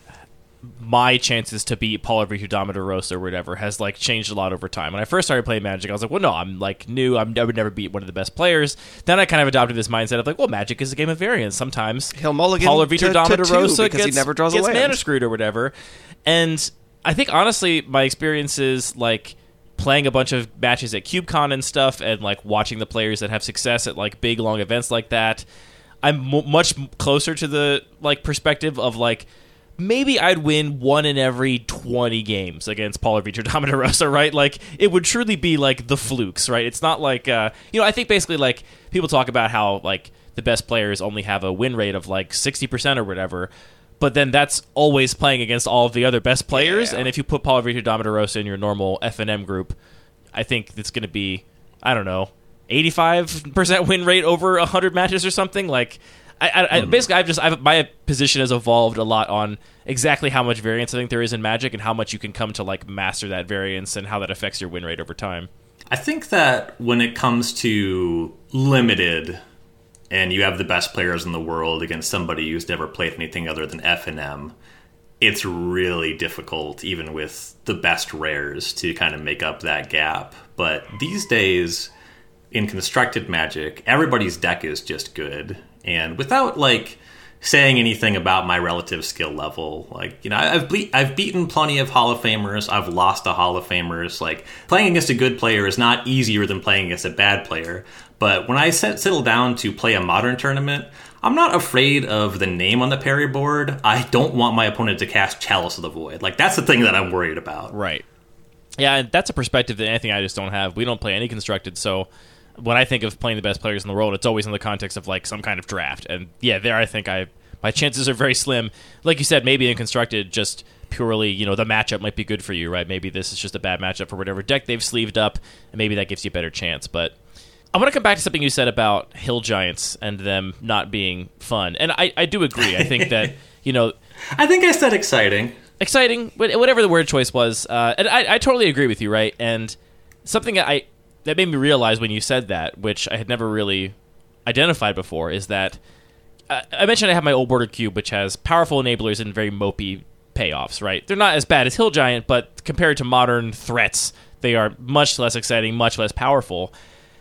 my chances to beat Paulo Vitor Dama-DeRosa or whatever has like changed a lot over time. When I first started playing Magic, I was like, well, no, I'm like new. I'm, I would never beat one of the best players. Then I kind of adopted this mindset of like, well, Magic is a game of variance. Sometimes he'll mulligan Paulo Vitor to, to Dama-DeRosa two because gets, he never draws gets a land. mana screwed or whatever. And I think honestly, my experiences like playing a bunch of matches at CubeCon and stuff, and like watching the players that have success at like big long events like that, I'm m- much closer to the like perspective of like maybe I'd win one in every twenty games against Paulo Vitor Dama-DeRosa, right? Like it would truly be like the flukes, right? It's not like uh, you know, I think basically like people talk about how like the best players only have a win rate of like sixty percent or whatever. But then that's always playing against all of the other best players. Yeah. And if you put Paulo Vitor Dama-DeRosa in your normal F N M group, I think it's going to be, I don't know, eighty-five percent win rate over one hundred matches or something. Like, I, I, mm. I basically, I've just, I've, my position has evolved a lot on exactly how much variance I think there is in Magic and how much you can come to like master that variance and how that affects your win rate over time. I think that when it comes to limited, and you have the best players in the world against somebody who's never played anything other than F N M, it's really difficult, even with the best rares, to kind of make up that gap. But these days, in constructed Magic, everybody's deck is just good. And without, like, saying anything about my relative skill level, like, you know, I've ble- I've beaten plenty of Hall of Famers, I've lost to Hall of Famers. Like, playing against a good player is not easier than playing against a bad player. But when I set, settle down to play a modern tournament, I'm not afraid of the name on the parry board. I don't want my opponent to cast Chalice of the Void. Like, that's the thing that I'm worried about. Right. Yeah, and that's a perspective that anything I just don't have. We don't play any constructed, so when I think of playing the best players in the world, it's always in the context of, like, some kind of draft. And, yeah, there I think I my chances are very slim. Like you said, maybe in constructed, just purely, you know, the matchup might be good for you, right? Maybe this is just a bad matchup for whatever deck they've sleeved up, and maybe that gives you a better chance, but I want to come back to something you said about Hill Giants and them not being fun. And I, I do agree. I think that, you know... I think I said exciting. Exciting, whatever the word choice was. Uh, and I, I totally agree with you, right? And something that, I, that made me realize when you said that, which I had never really identified before, is that... Uh, I mentioned I have my old border cube, which has powerful enablers and very mopey payoffs, right? They're not as bad as Hill Giant, but compared to modern threats, they are much less exciting, much less powerful.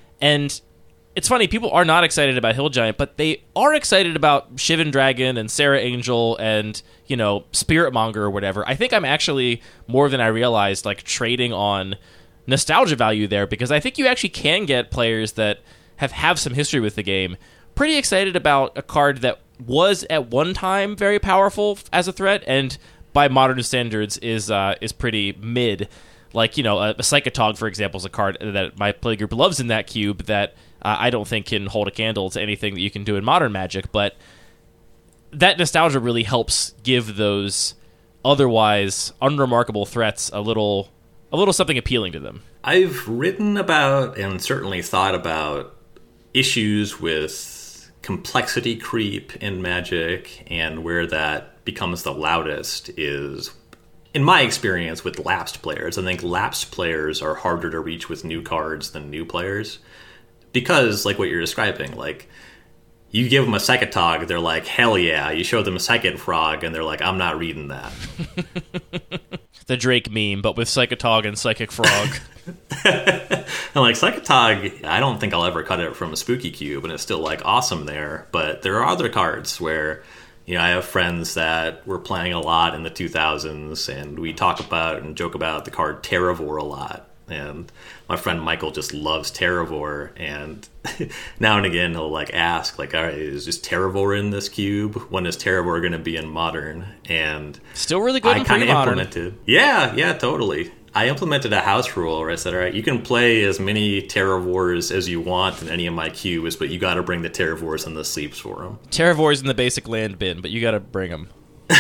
And it's funny, people are not excited about Hill Giant, but they are excited about Shivan Dragon and Sarah Angel and, you know, Spirit Monger or whatever. I think I'm actually, more than I realized, like, trading on nostalgia value there, because I think you actually can get players that have, have some history with the game pretty excited about a card that was at one time very powerful as a threat, and by modern standards is uh, is pretty mid. Like, you know, a, a Psychotog, for example, is a card that my play group loves in that cube that uh, I don't think can hold a candle to anything that you can do in modern Magic, but that nostalgia really helps give those otherwise unremarkable threats a little a little something appealing to them. I've written about and certainly thought about issues with complexity creep in Magic, and where that becomes the loudest is, in my experience, with lapsed players. I think lapsed players are harder to reach with new cards than new players. Because, like what you're describing, like, you give them a Psychotog, they're like, hell yeah. You show them a Psychic Frog, and they're like, I'm not reading that. The Drake meme, but with Psychotog and Psychic Frog. And, like, Psychotog, I don't think I'll ever cut it from a Spooky Cube, and it's still, like, awesome there. But there are other cards where, you know, I have friends that were playing a lot in the two thousands, and we talk about and joke about the card Terravore a lot. And my friend Michael just loves Terravore, and now and again he'll like ask, like, all right, is just Terravore in this cube? When is Terravore going to be in Modern? And still really good I in kind of pre-modern. implemented. Yeah, yeah, totally. I implemented a house rule where I said, all right, you can play as many Terravores as you want in any of my cubes, but you got to bring the Terravores and the sleeps for them. Terravore's in the basic land bin, but you got to bring them.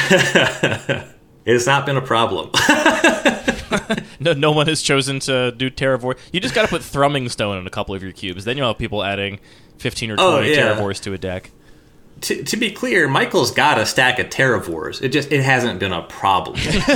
It's not been a problem. No, no one has chosen to do Terravore. You just got to put Thrumming Stone in a couple of your cubes. Then you'll have people adding fifteen or twenty Oh, yeah. Terravores to a deck. To, to be clear, Michael's got a stack of Terravores. It just it hasn't been a problem.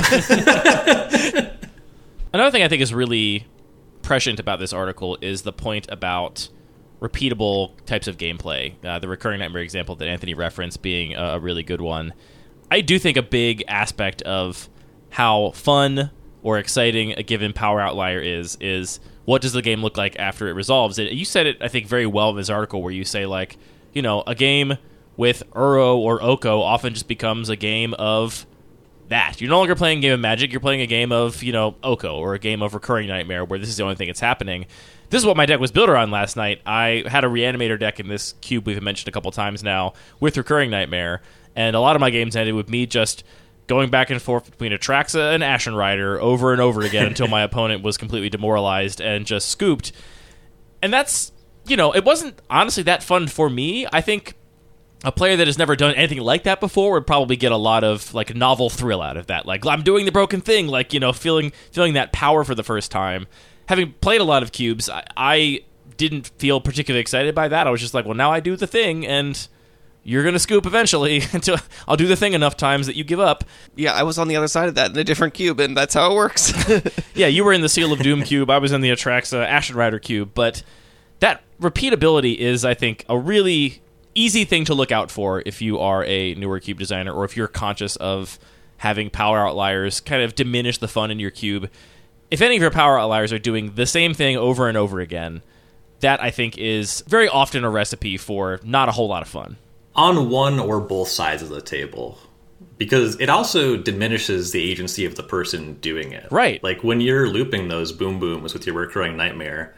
Another thing I think is really prescient about this article is the point about repeatable types of gameplay. Uh, the Recurring Nightmare example that Anthony referenced being a, a really good one. I do think a big aspect of how fun or exciting a given power outlier is, is what does the game look like after it resolves? It, you said it, I think, very well in this article where you say, like, you know, a game with Uro or Oko often just becomes a game of that. You're no longer playing a game of Magic, you're playing a game of, you know, Oko or a game of Recurring Nightmare where this is the only thing that's happening. This is what my deck was built around last night. I had a Reanimator deck in this cube we've mentioned a couple times now with Recurring Nightmare, and a lot of my games ended with me just going back and forth between Atraxa and Ashen Rider over and over again until my opponent was completely demoralized and just scooped. And that's, you know, it wasn't honestly that fun for me. I think a player that has never done anything like that before would probably get a lot of, like, novel thrill out of that. Like, I'm doing the broken thing, like, you know, feeling feeling that power for the first time. Having played a lot of cubes, I, I didn't feel particularly excited by that. I was just like, well, now I do the thing, and you're going to scoop eventually. Until I'll do the thing enough times that you give up. Yeah, I was on the other side of that in a different cube, and that's how it works. Yeah, you were in the Seal of Doom cube. I was in the Atraxa Ashen Rider cube. But that repeatability is, I think, a really easy thing to look out for if you are a newer cube designer, or if you're conscious of having power outliers kind of diminish the fun in your cube. If any of your power outliers are doing the same thing over and over again, that, I think, is very often a recipe for not a whole lot of fun. On one or both sides of the table, because it also diminishes the agency of the person doing it. Right. Like, when you're looping those boom booms with your Recurring Nightmare,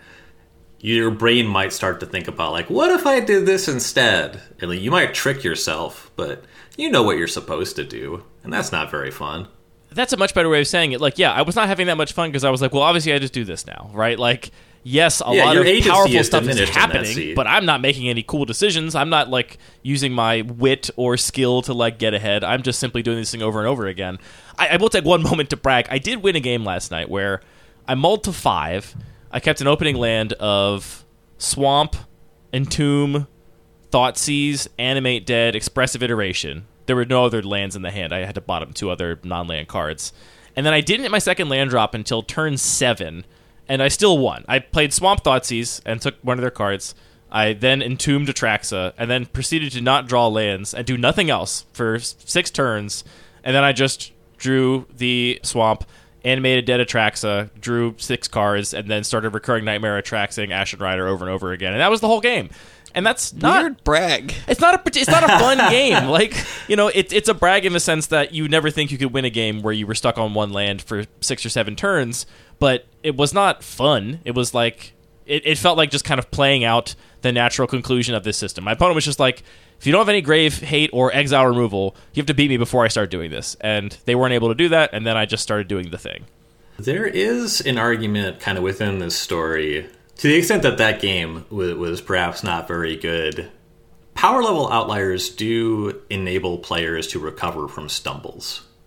your brain might start to think about, like, what if I did this instead? And, like, you might trick yourself, but you know what you're supposed to do, and that's not very fun. That's a much better way of saying it. Like, yeah, I was not having that much fun because I was like, well, obviously I just do this now, right? Like, yes, a Yeah, lot your of agency powerful is stuff is diminished in that happening, seat. but I'm not making any cool decisions. I'm not, like, using my wit or skill to, like, get ahead. I'm just simply doing this thing over and over again. I, I will take one moment to brag. I did win a game last night where I mulled to five. I kept an opening land of Swamp, Entomb, Thoughtseize, Animate Dead, Expressive Iteration. There were no other lands in the hand. I had to bottom two other non-land cards. And then I didn't hit my second land drop until turn seven, and I still won. I played Swamp Thoughtseize and took one of their cards. I then entombed Atraxa, and then proceeded to not draw lands and do nothing else for six turns. And then I just drew the Swamp, animated Dead Atraxa, drew six cards, and then started Recurring Nightmare Atraxing Ashen Rider over and over again. And that was the whole game. And that's not Weird brag. It's not a it's not a fun game. Like, you know, it, it's a brag in the sense that you never think you could win a game where you were stuck on one land for six or seven turns, but it was not fun. It was like it, it felt like just kind of playing out the natural conclusion of this system. My opponent was just like, if you don't have any grave hate or exile removal, you have to beat me before I start doing this. And they weren't able to do that, and then I just started doing the thing. There is an argument kind of within this story, to the extent that that game was, was perhaps not very good. Power level outliers do enable players to recover from stumbles.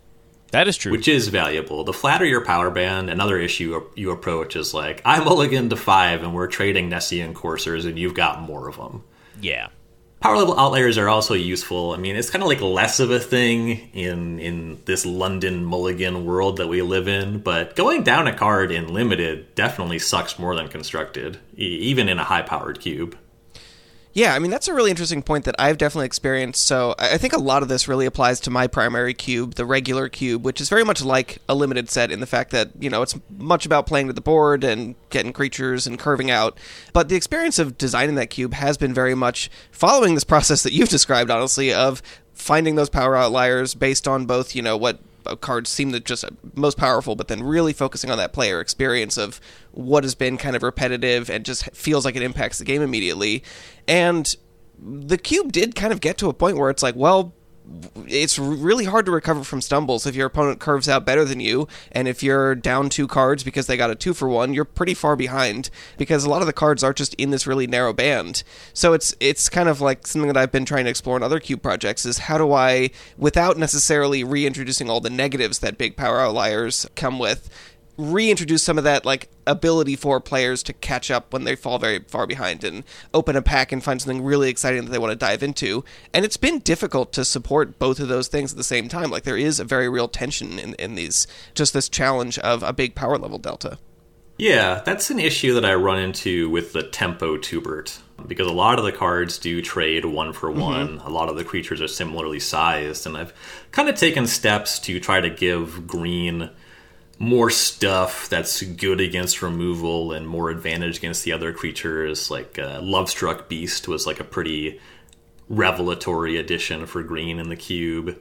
That is true. Which is valuable. The flatter your power band, another issue you approach is like, I mulligan to five and we're trading Nessian coursers and you've got more of them. Yeah. Power level outliers are also useful. I mean, it's kind of like less of a thing in in this London mulligan world that we live in, but going down a card in limited definitely sucks more than constructed, e- even in a high-powered cube. Yeah, I mean, that's a really interesting point that I've definitely experienced. So I think a lot of this really applies to my primary cube, the regular cube, which is very much like a limited set in the fact that, you know, it's much about playing to the board and getting creatures and curving out. But the experience of designing that cube has been very much following this process that you've described, honestly, of finding those power outliers based on both, you know, what cards seem to just most powerful, but then really focusing on that player experience of what has been kind of repetitive and just feels like it impacts the game immediately. And the cube did kind of get to a point where it's like, well, it's really hard to recover from stumbles if your opponent curves out better than you, and if you're down two cards because they got a two for one, you're pretty far behind because a lot of the cards are just in this really narrow band. So it's it's kind of like something that I've been trying to explore in other cube projects is how do I, without necessarily reintroducing all the negatives that big power outliers come with, reintroduce some of that like ability for players to catch up when they fall very far behind and open a pack and find something really exciting that they want to dive into. And it's been difficult to support both of those things at the same time. Like there is a very real tension in, in these, just this challenge of a big power level delta. Yeah, that's an issue that I run into with the Tempo Tubert, because a lot of the cards do trade one for one. Mm-hmm. A lot of the creatures are similarly sized, and I've kind of taken steps to try to give green more stuff that's good against removal and more advantage against the other creatures. Like uh, Lovestruck Beast was like a pretty revelatory addition for green in the cube.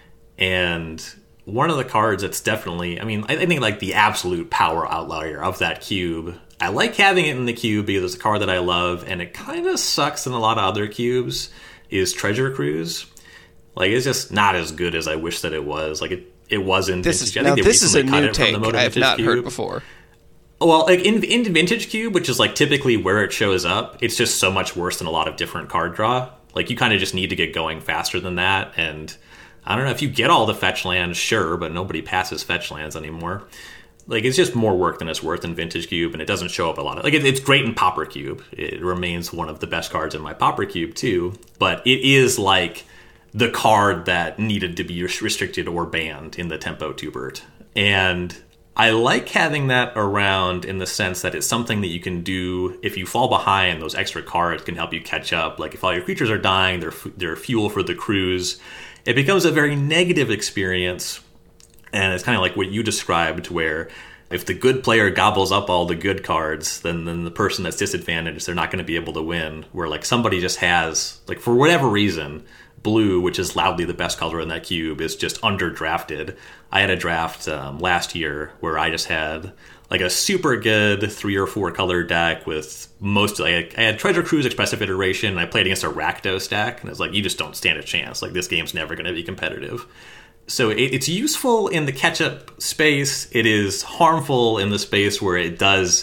And one of the cards that's definitely, I mean, I think like the absolute power outlier of that cube, I like having it in the cube because it's a card that I love, and it kind of sucks in a lot of other cubes, is Treasure Cruise. Like, it's just not as good as I wish that it was. Like, it It was in this Vintage. Is, I now think they this is a recently new cut it from take the Moto I have Vintage not Cube. heard before. Well, like in, in Vintage Cube, which is like typically where it shows up, it's just so much worse than a lot of different card draw. Like you kind of just need to get going faster than that. And I don't know, if you get all the fetch lands, sure, but nobody passes fetch lands anymore. Like it's just more work than it's worth in Vintage Cube, and it doesn't show up a lot. Of, like it, it's great in Pauper Cube. It remains one of the best cards in my Pauper Cube too. But it is like the card that needed to be restricted or banned in the Tempo Tubert. And I like having that around in the sense that it's something that you can do if you fall behind. Those extra cards can help you catch up. Like if all your creatures are dying, they're they're fuel for the cruise. It becomes a very negative experience, and it's kind of like what you described, where if the good player gobbles up all the good cards, then then the person that's disadvantaged, they're not going to be able to win. Where like somebody just has, like for whatever reason, blue, which is loudly the best color in that cube, is just underdrafted. I had a draft um, last year where I just had like a super good three or four color deck with most, like I had Treasure Cruise Expressive Iteration, and I played against a Rakdos stack, and it's like, you just don't stand a chance. Like this game's never going to be competitive. So it, it's useful in the catch-up space. It is harmful in the space where it does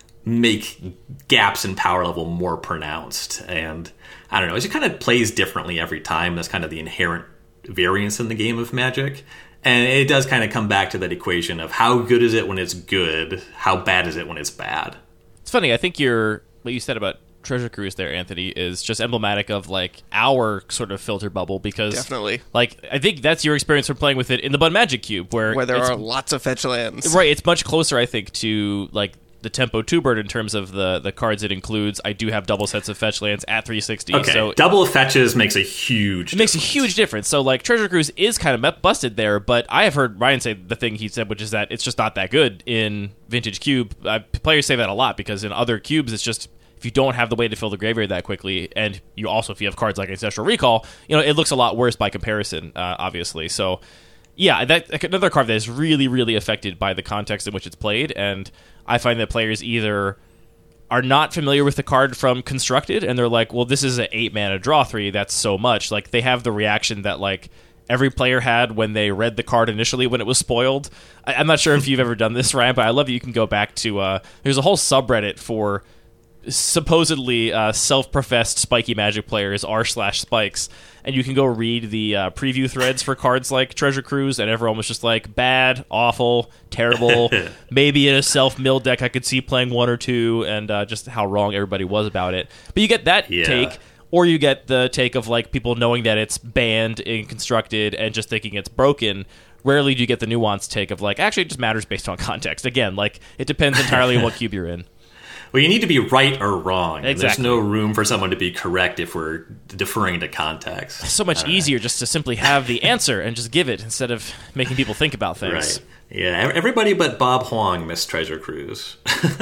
make gaps in power level more pronounced. And I don't know, it just kind of plays differently every time. That's kind of the inherent variance in the game of Magic. And it does kind of come back to that equation of how good is it when it's good, how bad is it when it's bad. It's funny, I think your what you said about Treasure Cruise there, Anthony, is just emblematic of like our sort of filter bubble, because definitely, like I think that's your experience from playing with it in the Bud Magic Cube, where where there are lots of fetch lands. Right, it's much closer, I think, to like the Tempo Tubert in terms of the the cards it includes. I do have double sets of fetch lands at three sixty. Okay, so double fetches makes a huge It difference. makes a huge difference. So like Treasure Cruise is kind of busted there, but I have heard Ryan say the thing he said, which is that it's just not that good in Vintage Cube. Uh, players say that a lot, because in other cubes it's just, if you don't have the way to fill the graveyard that quickly, and you also, if you have cards like Ancestral Recall, you know, it looks a lot worse by comparison, uh, obviously. So yeah, that another card that is really, really affected by the context in which it's played, and I find that players either are not familiar with the card from Constructed, and they're like, well, this is an eight mana draw three, that's so much. Like, they have the reaction that, like, every player had when they read the card initially when it was spoiled. I, I'm not sure if you've ever done this, Ryan, but I love that you can go back to, uh, there's a whole subreddit for supposedly uh, self-professed spiky Magic players r slash spikes, and you can go read the uh, preview threads for cards like Treasure Cruise, and everyone was just like, bad, awful, terrible. Maybe in a self-mill deck I could see playing one or two, and uh, just how wrong everybody was about it. But you get that yeah. take, or you get the take of like people knowing that it's banned and constructed and just thinking it's broken. Rarely do you get the nuanced take of like, actually it just matters based on context. Again, like it depends entirely on what cube you're in. Well, you need to be right or wrong. Exactly. There's no room for someone to be correct if we're deferring to context. It's so much easier just to simply have the answer and just give it instead of making people think about things. Right. Yeah, everybody but Bob Huang missed Treasure Cruise.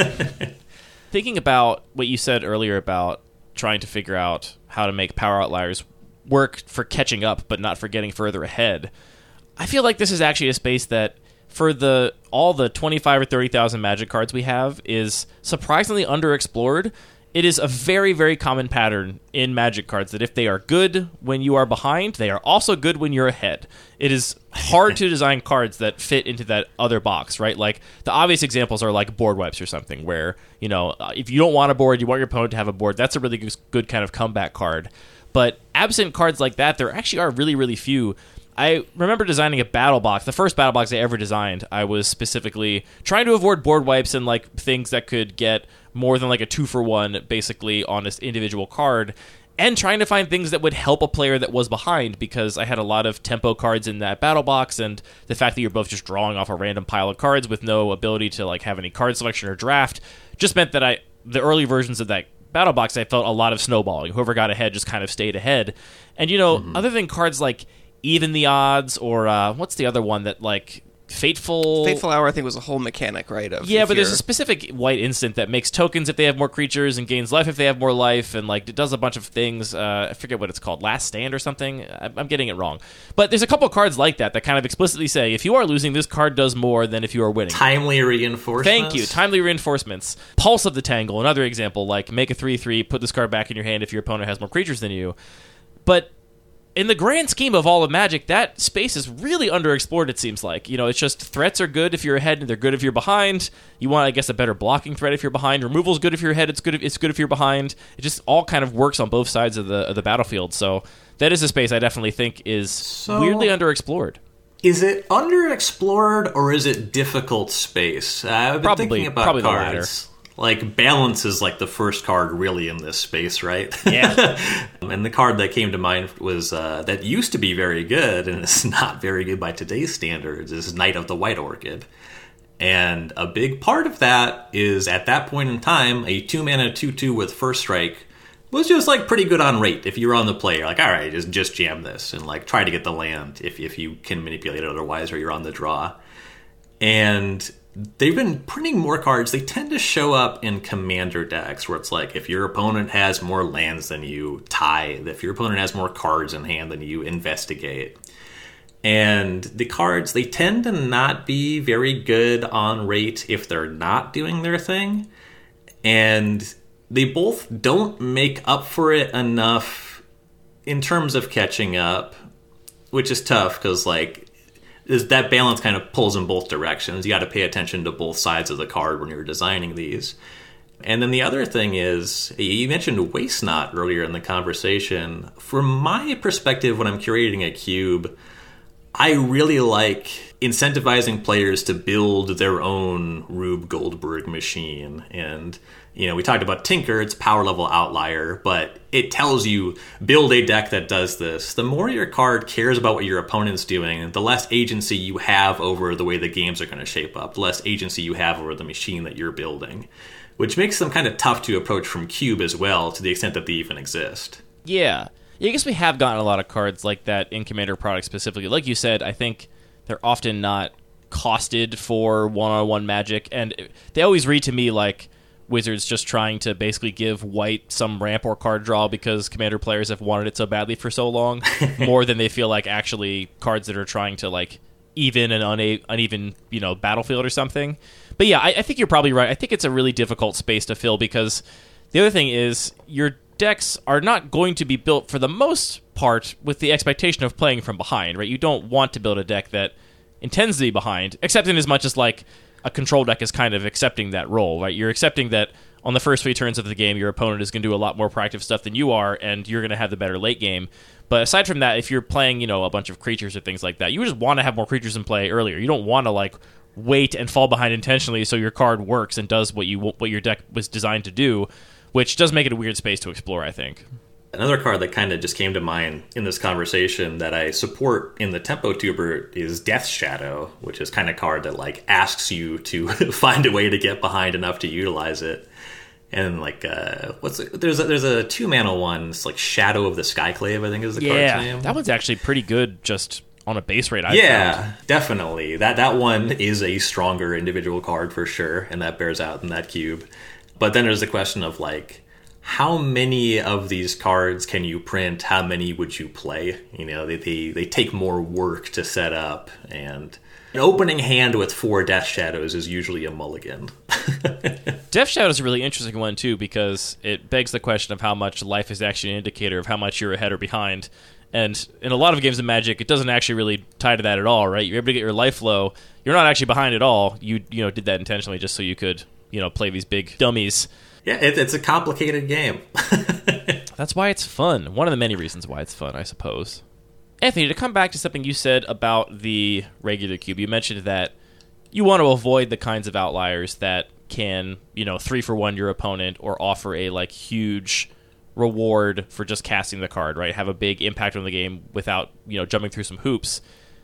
Thinking about what you said earlier about trying to figure out how to make Power Outliers work for catching up but not for getting further ahead, I feel like this is actually a space that for the all the twenty-five or thirty thousand Magic cards we have is surprisingly underexplored. It is a very, very common pattern in Magic cards that if they are good when you are behind, they are also good when you're ahead. It is hard to design cards that fit into that other box, right? Like, the obvious examples are like board wipes or something, where, you know, if you don't want a board, you want your opponent to have a board, that's a really good kind of comeback card. But absent cards like that, there actually are really, really few. I remember designing a battle box. The first battle box I ever designed, I was specifically trying to avoid board wipes and like things that could get more than like a two for one basically on this individual card, and trying to find things that would help a player that was behind, because I had a lot of tempo cards in that battle box, and the fact that you're both just drawing off a random pile of cards with no ability to like have any card selection or draft just meant that I the early versions of that battle box, I felt a lot of snowballing. Whoever got ahead just kind of stayed ahead. And you know, mm-hmm. other than cards like Even the Odds, or uh, what's the other one that, like, Fateful... Fateful Hour, I think, was a whole mechanic, right? Of yeah, but you're... there's a specific white instant that makes tokens if they have more creatures and gains life if they have more life, and, like, it does a bunch of things. Uh, I forget what it's called. Last Stand or something? I'm getting it wrong. But there's a couple of cards like that that kind of explicitly say, if you are losing, this card does more than if you are winning. Timely reinforcements. Thank you. Timely reinforcements. Pulse of the Tangle, another example. Like, make a three three, put this card back in your hand if your opponent has more creatures than you. But in the grand scheme of all of Magic, that space is really underexplored, it seems like. You know, it's just threats are good if you're ahead and they're good if you're behind. You want, I guess, a better blocking threat if you're behind. Removal's good if you're ahead. It's good if, it's good if you're behind. It just all kind of works on both sides of the of the battlefield. So that is a space I definitely think is so, weirdly underexplored. Is it underexplored or is it difficult space? Uh, I've been probably, thinking about probably cards. The latter. Like, Balance is like the first card really in this space, right? Yeah. And the card that came to mind was, uh, that used to be very good, and it's not very good by today's standards, is Knight of the White Orchid. And a big part of that is, at that point in time, a two-mana two two with First Strike was just, like, pretty good on rate. If you were on the play, you're like, all right, just, just jam this, and, like, try to get the land if, if you can manipulate it otherwise, or you're on the draw. And they've been printing more cards. They tend to show up in commander decks where it's like, if your opponent has more lands than you, tithe. If your opponent has more cards in hand than you, investigate. And the cards, they tend to not be very good on rate if they're not doing their thing. And they both don't make up for it enough in terms of catching up, which is tough because, like, is that balance kind of pulls in both directions. You got to pay attention to both sides of the card when you're designing these. And then the other thing is, you mentioned Waste Not earlier in the conversation. From my perspective, when I'm curating a cube, I really like incentivizing players to build their own Rube Goldberg machine. And, you know, we talked about Tinker, it's power level outlier, but it tells you build a deck that does this. The more your card cares about what your opponent's doing, the less agency you have over the way the games are going to shape up, the less agency you have over the machine that you're building, which makes them kind of tough to approach from Cube as well, to the extent that they even exist. Yeah. Yeah, I guess we have gotten a lot of cards like that in Commander products specifically. Like you said, I think they're often not costed for one-on-one Magic, and they always read to me like Wizards just trying to basically give White some ramp or card draw because Commander players have wanted it so badly for so long, more than they feel like actually cards that are trying to like even an una- uneven, you know, battlefield or something. But yeah, I, I think you're probably right. I think it's a really difficult space to fill because the other thing is your decks are not going to be built for the most part with the expectation of playing from behind, right? You don't want to build a deck that intends to be behind, except in as much as like a control deck is kind of accepting that role, right? You're accepting that on the first three turns of the game, your opponent is going to do a lot more proactive stuff than you are, and you're going to have the better late game. But aside from that, if you're playing, you know, a bunch of creatures or things like that, you just want to have more creatures in play earlier. You don't want to, like, wait and fall behind intentionally so your card works and does what you what your deck was designed to do, which does make it a weird space to explore, I think. Another card that kind of just came to mind in this conversation that I support in the Tempo Tuber is Death Shadow, which is kind of a card that, like, asks you to find a way to get behind enough to utilize it. And, like, uh, what's it? There's a, there's a two mana one. It's like Shadow of the Skyclave, I think is the yeah, card's name. That one's actually pretty good just on a base rate, I Yeah, found. definitely. That that one is a stronger individual card for sure, and that bears out in that cube. But then there's the question of, like, how many of these cards can you print? How many would you play? You know, they they, they take more work to set up, and an opening hand with four Death Shadows is usually a mulligan. Death Shadow is a really interesting one, too, because it begs the question of how much life is actually an indicator of how much you're ahead or behind. And in a lot of games of Magic, it doesn't actually really tie to that at all, right? You're able to get your life low. You're not actually behind at all. You you know did that intentionally just so you could, you know, play these big dummies. Yeah, it, it's a complicated game. That's why it's fun. One of the many reasons why it's fun, I suppose. Anthony, to come back to something you said about the regular cube, you mentioned that you want to avoid the kinds of outliers that can, you know, three for one your opponent or offer a, like, huge reward for just casting the card, right? Have a big impact on the game without, you know, jumping through some hoops.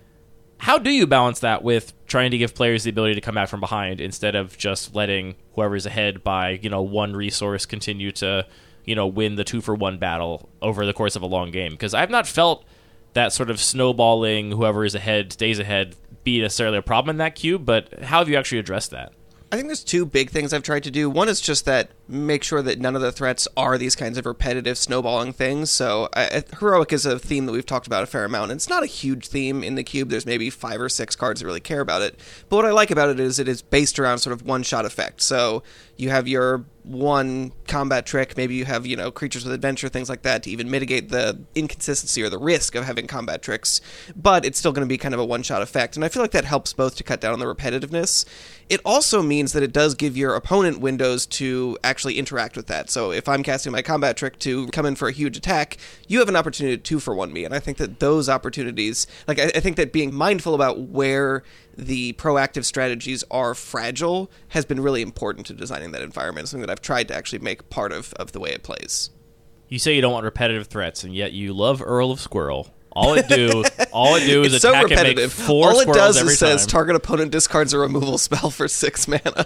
How do you balance that with trying to give players the ability to come back from behind instead of just letting whoever's ahead by, you know, one resource continue to, you know, win the two for one battle over the course of a long game? Because I've not felt that sort of snowballing, whoever is ahead stays ahead, be necessarily a problem in that cube, but how have you actually addressed that? I think there's two big things I've tried to do. One is just that make sure that none of the threats are these kinds of repetitive snowballing things. So I, Heroic is a theme that we've talked about a fair amount. And it's not a huge theme in the cube. There's maybe five or six cards that really care about it. But what I like about it is it is based around sort of one-shot effect. So you have your one combat trick, maybe you have, you know, creatures with adventure, things like that, to even mitigate the inconsistency or the risk of having combat tricks, but it's still going to be kind of a one-shot effect, and I feel like that helps both to cut down on the repetitiveness. It also means that it does give your opponent windows to actually interact with that. So if I'm casting my combat trick to come in for a huge attack, you have an opportunity to two for one me, and I think that those opportunities, like, I, I think that being mindful about where the proactive strategies are fragile has been really important to designing that environment. It's something that I've tried to actually make part of, of the way it plays. You say you don't want repetitive threats, and yet you love Earl of Squirrel. All it do, all it do is it's attack so repetitive. and make four all it squirrels does every is says time. target opponent discards a removal spell for six mana.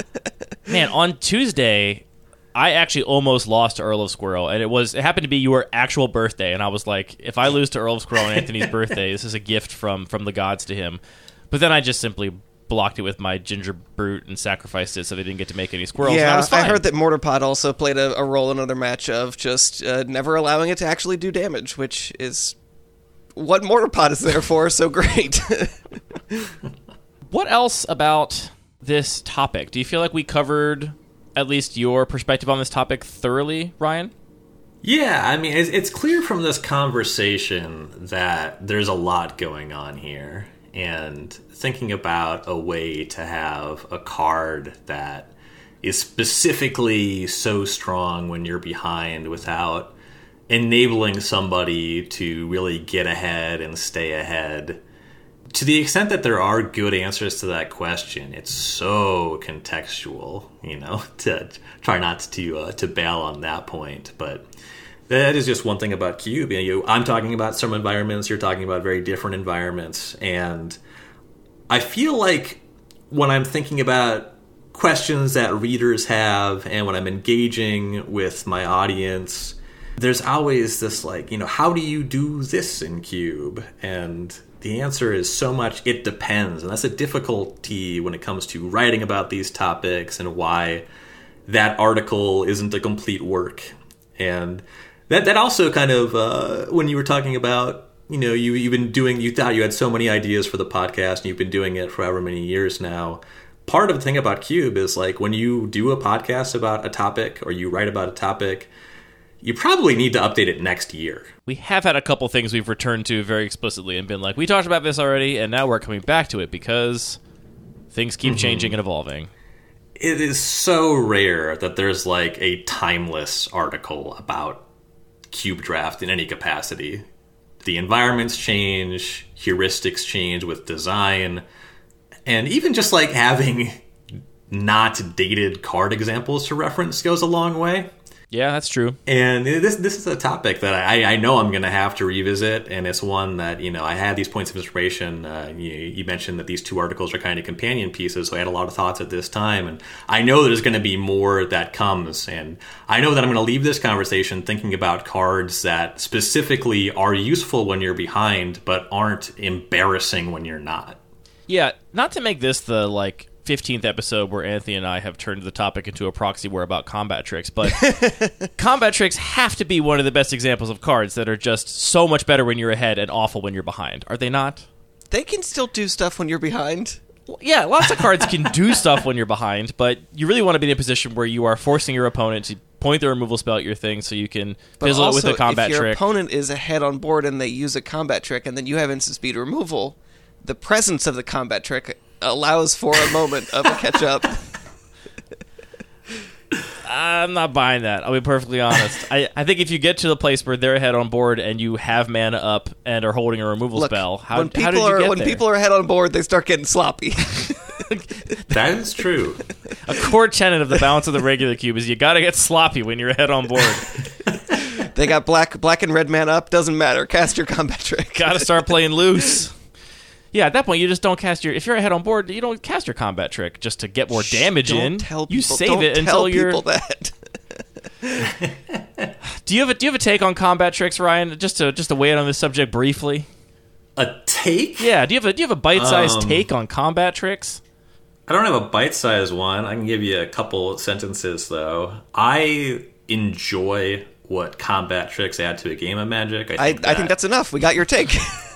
Man, on Tuesday, I actually almost lost to Earl of Squirrel, and it was it happened to be your actual birthday, and I was like, if I lose to Earl of Squirrel on Anthony's birthday, this is a gift from from the gods to him. But then I just simply blocked it with my Ginger Brute and sacrificed it so they didn't get to make any squirrels. Yeah, and I was fine. I heard that Mortarpod also played a, a role in another match of just uh, never allowing it to actually do damage, which is what Mortarpod is there for, so great. What else about this topic? Do you feel like we covered at least your perspective on this topic thoroughly, Ryan? Yeah, I mean, it's, it's clear from this conversation that there's a lot going on here. And thinking about a way to have a card that is specifically so strong when you're behind without enabling somebody to really get ahead and stay ahead. To the extent that there are good answers to that question, it's so contextual, you know, to try not to uh, to bail on that point. But that is just one thing about Cube. You know, you, I'm talking about some environments, you're talking about very different environments, and I feel like when I'm thinking about questions that readers have and when I'm engaging with my audience, there's always this, like, you know, how do you do this in Cube? And the answer is so much, it depends. And that's a difficulty when it comes to writing about these topics and why that article isn't a complete work. And that that also kind of, uh, when you were talking about, you know, you, you've been doing, you thought you had so many ideas for the podcast and you've been doing it for however many years now. Part of the thing about Cube is, like, when you do a podcast about a topic or you write about a topic, you probably need to update it next year. We have had a couple things we've returned to very explicitly and been like, we talked about this already, and now we're coming back to it because things keep mm-hmm. changing and evolving. it is so rare that there's like a timeless article about Cube Draft in any capacity. The environments change, heuristics change with design, and even just like having not dated card examples to reference goes a long way. Yeah, that's true. And this this is a topic that I, I know I'm going to have to revisit, and it's one that, you know, I had these points of inspiration. Uh, you, you mentioned that these two articles are kind of companion pieces, so I had a lot of thoughts at this time, and I know there's going to be more that comes, and I know that I'm going to leave this conversation thinking about cards that specifically are useful when you're behind, but aren't embarrassing when you're not. Yeah, not to make this the, like, fifteenth episode where Anthony and I have turned the topic into a proxy war about combat tricks, but combat tricks have to be one of the best examples of cards that are just so much better when you're ahead and awful when you're behind. Are they not? They can still do stuff when you're behind. Yeah, lots of cards can do stuff when you're behind, but you really want to be in a position where you are forcing your opponent to point the removal spell at your thing so you can but fizzle also, it with a combat if your trick. opponent is ahead on board and they use a combat trick and then you have instant speed removal, the presence of the combat trick allows for a moment of a catch-up. I'm not buying that. I'll be perfectly honest. I, I think if you get to the place where they're ahead on board and you have mana up and are holding a removal Look, spell, how, when people how did you are get when there? people are ahead on board, they start getting sloppy. That is true. A core tenet of the balance of the regular cube is you got to get sloppy when you're ahead on board. They got black black and red mana up, doesn't matter. Cast your combat trick. Got to start playing loose. Yeah, at that point, you just don't cast your... If you're ahead on board, you don't cast your combat trick just to get more damage don't in. Tell people, you save don't it tell until you're... people that. do you have a Do you have a take on combat tricks, Ryan? Just to just to weigh in on this subject briefly. A take? Yeah. Do you have a Do you have a bite-sized Um, take on combat tricks? I don't have a bite-sized one. I can give you a couple sentences, though. I enjoy what combat tricks add to a game of Magic. I I, think, I think that's enough. We got your take.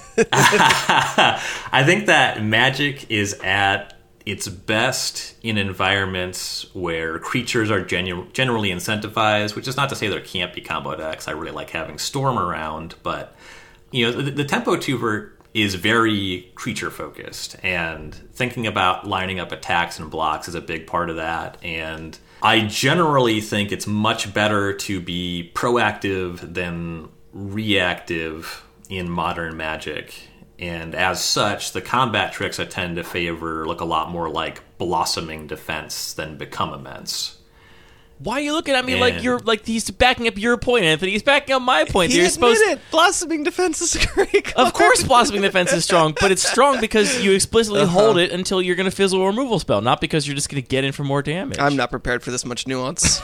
I think that Magic is at its best in environments where creatures are genu- generally incentivized, which is not to say there can't be combo decks. I really like having Storm around, but you know, the, the Tempo Tuber is very creature focused, and thinking about lining up attacks and blocks is a big part of that. And I generally think it's much better to be proactive than reactive in modern Magic. And as such, the combat tricks I tend to favor look a lot more like blossoming defense than become immense. Why are you looking at me And- like you're like he's backing up your point, Anthony? He's backing up my point. He You're admitted supposed. it. Blossoming defense is a great Of course, card. blossoming defense is strong, but it's strong because you explicitly Uh-huh. hold it until you're going to fizzle a removal spell, not because you're just going to get in for more damage. I'm not prepared for this much nuance.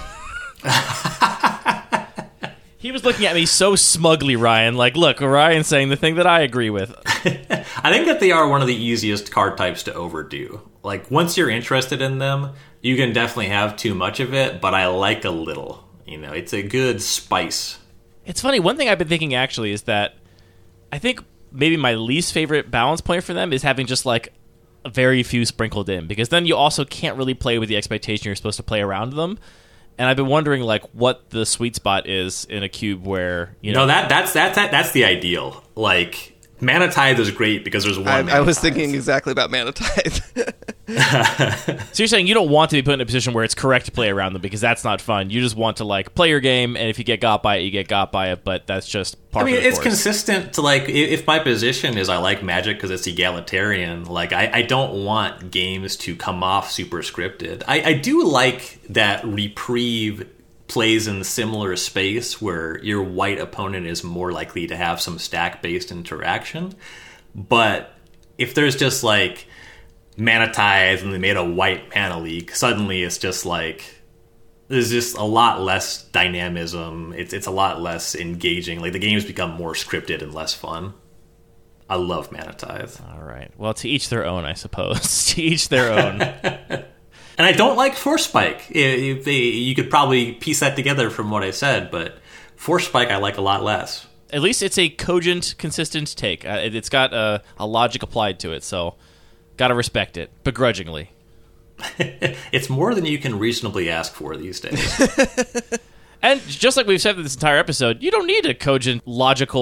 He was looking at me so smugly, Ryan. Like, look, Ryan's saying the thing that I agree with. I think that they are one of the easiest card types to overdo. Like, once you're interested in them, you can definitely have too much of it, but I like a little. You know, it's a good spice. It's funny. One thing I've been thinking actually is that I think maybe my least favorite balance point for them is having just like a very few sprinkled in, because then you also can't really play with the expectation you're supposed to play around them. And I've been wondering like what the sweet spot is in a cube where you know No, that that's that's that, that's the ideal. Like, Mana Tithe is great because there's one. I, Mana I was Tithe. thinking exactly about Mana Tithe. So you're saying you don't want to be put in a position where it's correct to play around them because that's not fun. You just want to like play your game, and if you get got by it, you get got by it. But that's just part I mean, of the it's course. consistent to, like, i- if my position is I like Magic because it's egalitarian, like, I, I don't want games to come off super scripted. I, I do like that Reprieve plays in similar space where your white opponent is more likely to have some stack-based interaction. But if there's just, like, Mana Tithe and they made a white mana leak, suddenly it's just, like, there's just a lot less dynamism. It's it's a lot less engaging. Like, the games become more scripted and less fun. I love Mana Tithe. All right. Well, to each their own, I suppose. To each their own. And I don't like Force Spike. If they, you could probably piece that together from what I said, but Force Spike I like a lot less. At least it's a cogent, consistent take. Uh, it, it's got a, a logic applied to it, so gotta respect it, begrudgingly. It's more than you can reasonably ask for these days. And just like we've said this entire episode, you don't need a cogent, logical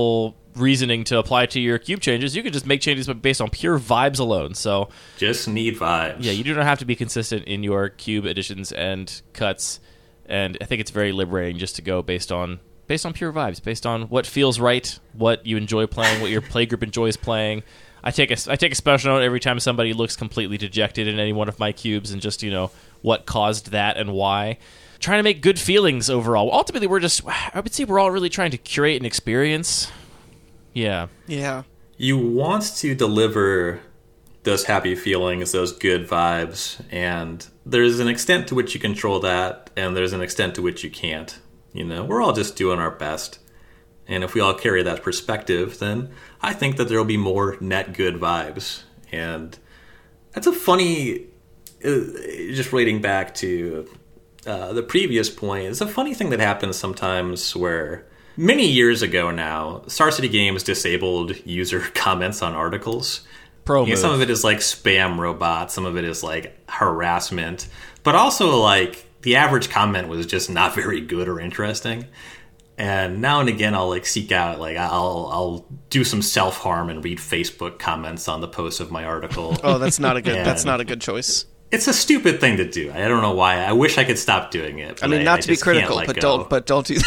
reasoning to apply to your cube changes. You can just make changes based on pure vibes alone. So just need vibes. Yeah, you do not have to be consistent in your cube additions and cuts. And I think it's very liberating just to go based on based on pure vibes, based on what feels right, what you enjoy playing, what your playgroup enjoys playing. I take a I take a special note every time somebody looks completely dejected in any one of my cubes, and just, you know, what caused that and why. Trying to make good feelings overall. Ultimately, we're just, I would say we're all really trying to curate an experience. Yeah. Yeah. You want to deliver those happy feelings, those good vibes, and there's an extent to which you control that, and there's an extent to which you can't. You know, we're all just doing our best. And if we all carry that perspective, then I think that there will be more net good vibes. And that's a funny, uh, just relating back to uh, the previous point, it's a funny thing that happens sometimes where many years ago now, Star City Games disabled user comments on articles. Pro You know, move. some of it is like spam robots, some of it is like harassment, but also like the average comment was just not very good or interesting. And now and again, I'll like seek out, like I'll I'll do some self harm and read Facebook comments on the post of my article. Oh, that's not a good. And that's not a good choice. It's a stupid thing to do. I don't know why. I wish I could stop doing it. But I mean, not to be just can't critical, let but go. don't. But don't do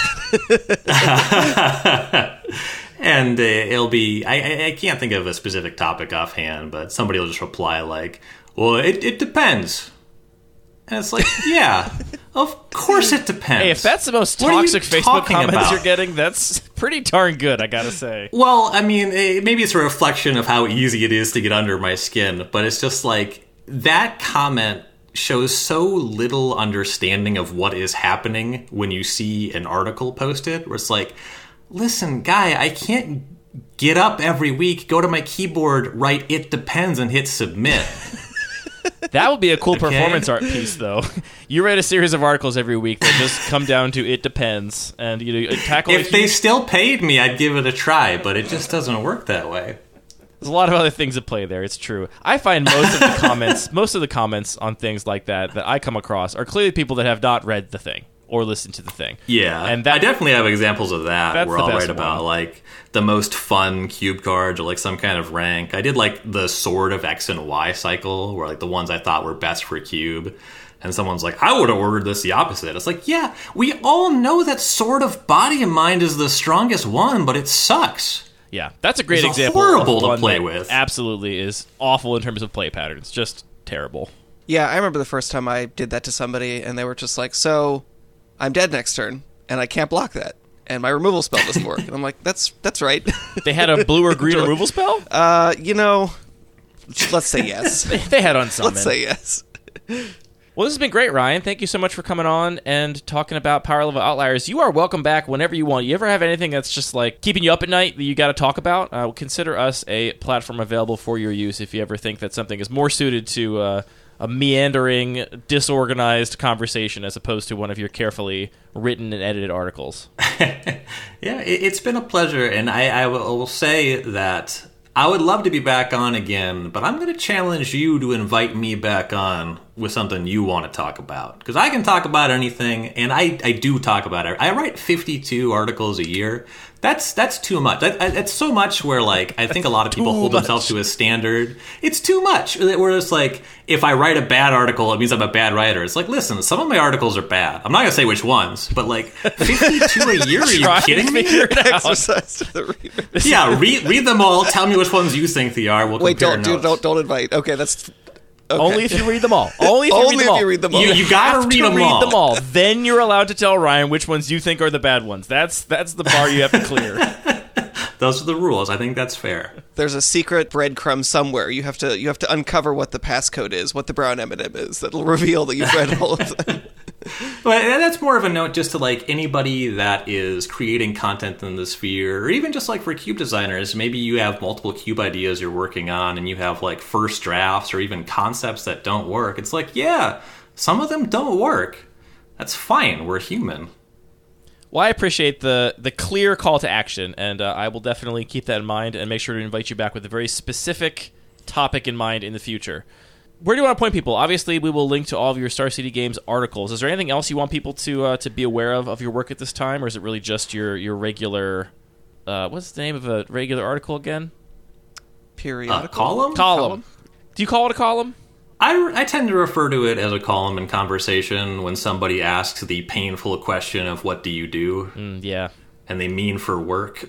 that. And uh, it'll be, I, I- I can't think of a specific topic offhand, but somebody will just reply like, well, it, it depends. And it's like, yeah, of course it depends. Hey, if that's the most What are you toxic Facebook talking comments about? you're getting, that's pretty darn good, I gotta say. Well, I mean, eh, maybe it's a reflection of how easy it is to get under my skin, but it's just like, that comment shows so little understanding of what is happening when you see an article posted, where it's like, listen, guy, I can't get up every week, go to my keyboard, write "it depends" and hit submit. That would be a cool performance art piece, though. You write a series of articles every week that just come down to "it depends," and you know, tackle. If a they huge- still paid me, I'd give it a try, but it just doesn't work that way. There's a lot of other things at play there. It's true. I find most of the comments, most of the comments on things like that that I come across are clearly people that have not read the thing or listened to the thing. Yeah, And that- I definitely have examples of that That's where the I'll best write about one. like the most fun cube cards or like some kind of rank. I did like the Sword of X and Y cycle, where like the ones I thought were best for cube. And someone's like, I would have ordered this the opposite. It's like, yeah, we all know that Sword of Body and Mind is the strongest one, but it sucks. Yeah, that's a great It's example. horrible of to one play that with. Absolutely is awful in terms of play patterns. Just terrible. Yeah, I remember the first time I did that to somebody, and they were just like, "So, I'm dead next turn, and I can't block that, and my removal spell doesn't work." And I'm like, "That's that's right." They had a blue or green removal spell? uh, you know, let's say yes. They had unsummon. Let's say yes. Well, this has been great, Ryan. Thank you so much for coming on and talking about Power Level Outliers. You are welcome back whenever you want. You ever have anything that's just like keeping you up at night that you got to talk about? Uh, consider us a platform available for your use if you ever think that something is more suited to uh, a meandering, disorganized conversation as opposed to one of your carefully written and edited articles. Yeah, it, it's been a pleasure, and I, I will will say that I would love to be back on again, but I'm going to challenge you to invite me back on with something you want to talk about. Because I can talk about anything, and I, I do talk about it. I write fifty-two articles a year. That's that's too much. That, it's so much where, like, I think a lot of people Too hold much. themselves to a standard. It's too much. Where it's like, if I write a bad article, it means I'm a bad writer. It's like, listen, some of my articles are bad. I'm not going to say which ones, but like, fifty-two a year? Are you Try to kidding me? figure it out. Exercise to the reader. Yeah, read read them all. Tell me which ones you think they are. We'll Wait, compare don't do, notes. don't don't invite. Okay, that's okay. Only if you read them all. Only if you Only read them if all. you read them all. You, you gotta have read, to them, read all. them all. Then you're allowed to tell Ryan which ones you think are the bad ones. That's that's the bar you have to clear. Those are the rules. I think that's fair. There's a secret breadcrumb somewhere. You have to you have to uncover what the passcode is, what the brown M and M is. That'll reveal that you've read all of them. But that's more of a note just to like anybody that is creating content in the sphere, or even just like for cube designers, maybe you have multiple cube ideas you're working on and you have like first drafts or even concepts that don't work. It's like, yeah, some of them don't work. That's fine. We're human. Well, I appreciate the the clear call to action, and uh, I will definitely keep that in mind and make sure to invite you back with a very specific topic in mind in the future. Where do you want to point people? Obviously, we will link to all of your Star City Games articles. Is there anything else you want people to uh, to be aware of of your work at this time, or is it really just your, your regular uh, what's the name of a regular article again? Periodical. Uh, column? Column. Do you call it a column? I, I tend to refer to it as a column in conversation when somebody asks the painful question of what do you do? Mm, yeah. And they mean for work.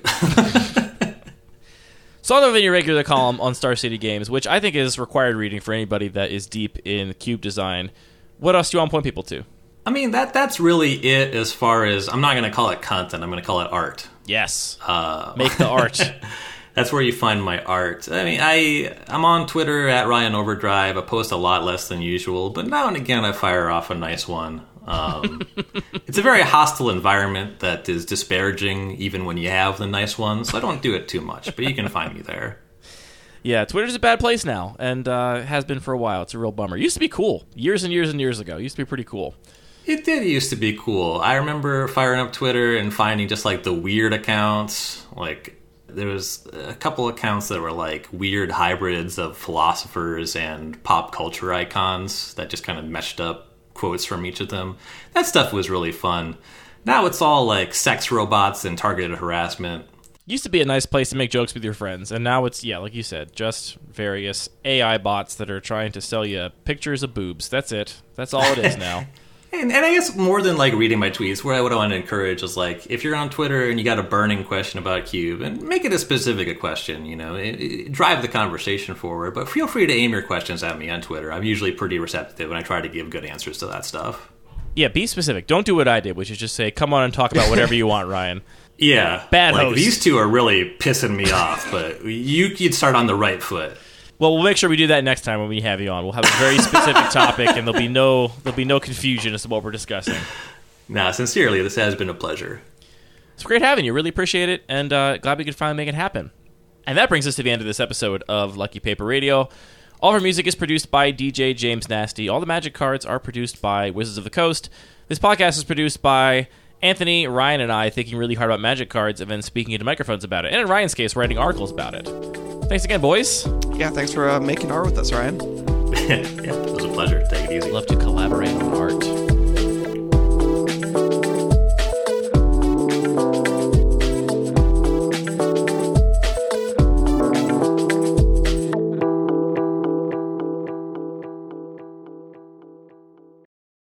So other than your regular column on Star City Games, which I think is required reading for anybody that is deep in cube design, what else do you want to point people to? I mean, that that's really it as far as... I'm not going to call it content. I'm going to call it art. Yes. Uh, Make the art. That's where you find my art. I mean, I, I'm on Twitter at Ryan Overdrive. I post a lot less than usual, but now and again I fire off a nice one. Um, it's a very hostile environment that is disparaging even when you have the nice ones, so I don't do it too much, but you can find me there. Yeah, Twitter's a bad place now, and uh, has been for a while. It's a real bummer. It used to be cool. Years and years and years ago. It used to be pretty cool. It did used to be cool. I remember firing up Twitter and finding just like the weird accounts. Like, there was a couple accounts that were like weird hybrids of philosophers and pop culture icons that just kind of meshed up quotes from each of them. That stuff was really fun. Now it's all like sex robots and targeted harassment. Used to be a nice place to make jokes with your friends, and now it's, yeah, like you said, just various A I bots that are trying to sell you pictures of boobs. That's it. That's all it is now. And, and I guess more than like reading my tweets, what I would want to encourage is like, if you're on Twitter and you got a burning question about Cube, and make it a specific a question, you know, it, it, drive the conversation forward. But feel free to aim your questions at me on Twitter. I'm usually pretty receptive, and I try to give good answers to that stuff. Yeah, be specific. Don't do what I did, which is just say, come on and talk about whatever you want, Ryan. Yeah. Bad like, host. These two are really pissing me off, but you you'd start on the right foot. Well, we'll make sure we do that next time when we have you on. We'll have a very specific topic, and there'll be no there'll be no confusion as to what we're discussing. Nah, sincerely, this has been a pleasure. It's great having you. Really appreciate it, and uh, glad we could finally make it happen. And that brings us to the end of this episode of Lucky Paper Radio. All of our music is produced by D J James Nasty. All the magic cards are produced by Wizards of the Coast. This podcast is produced by Anthony, Ryan, and I, thinking really hard about magic cards and then speaking into microphones about it. And in Ryan's case, writing articles about it. Thanks again, boys. Yeah, thanks for uh, making art with us, Ryan. Yeah, it was a pleasure. Take it easy. Love to collaborate.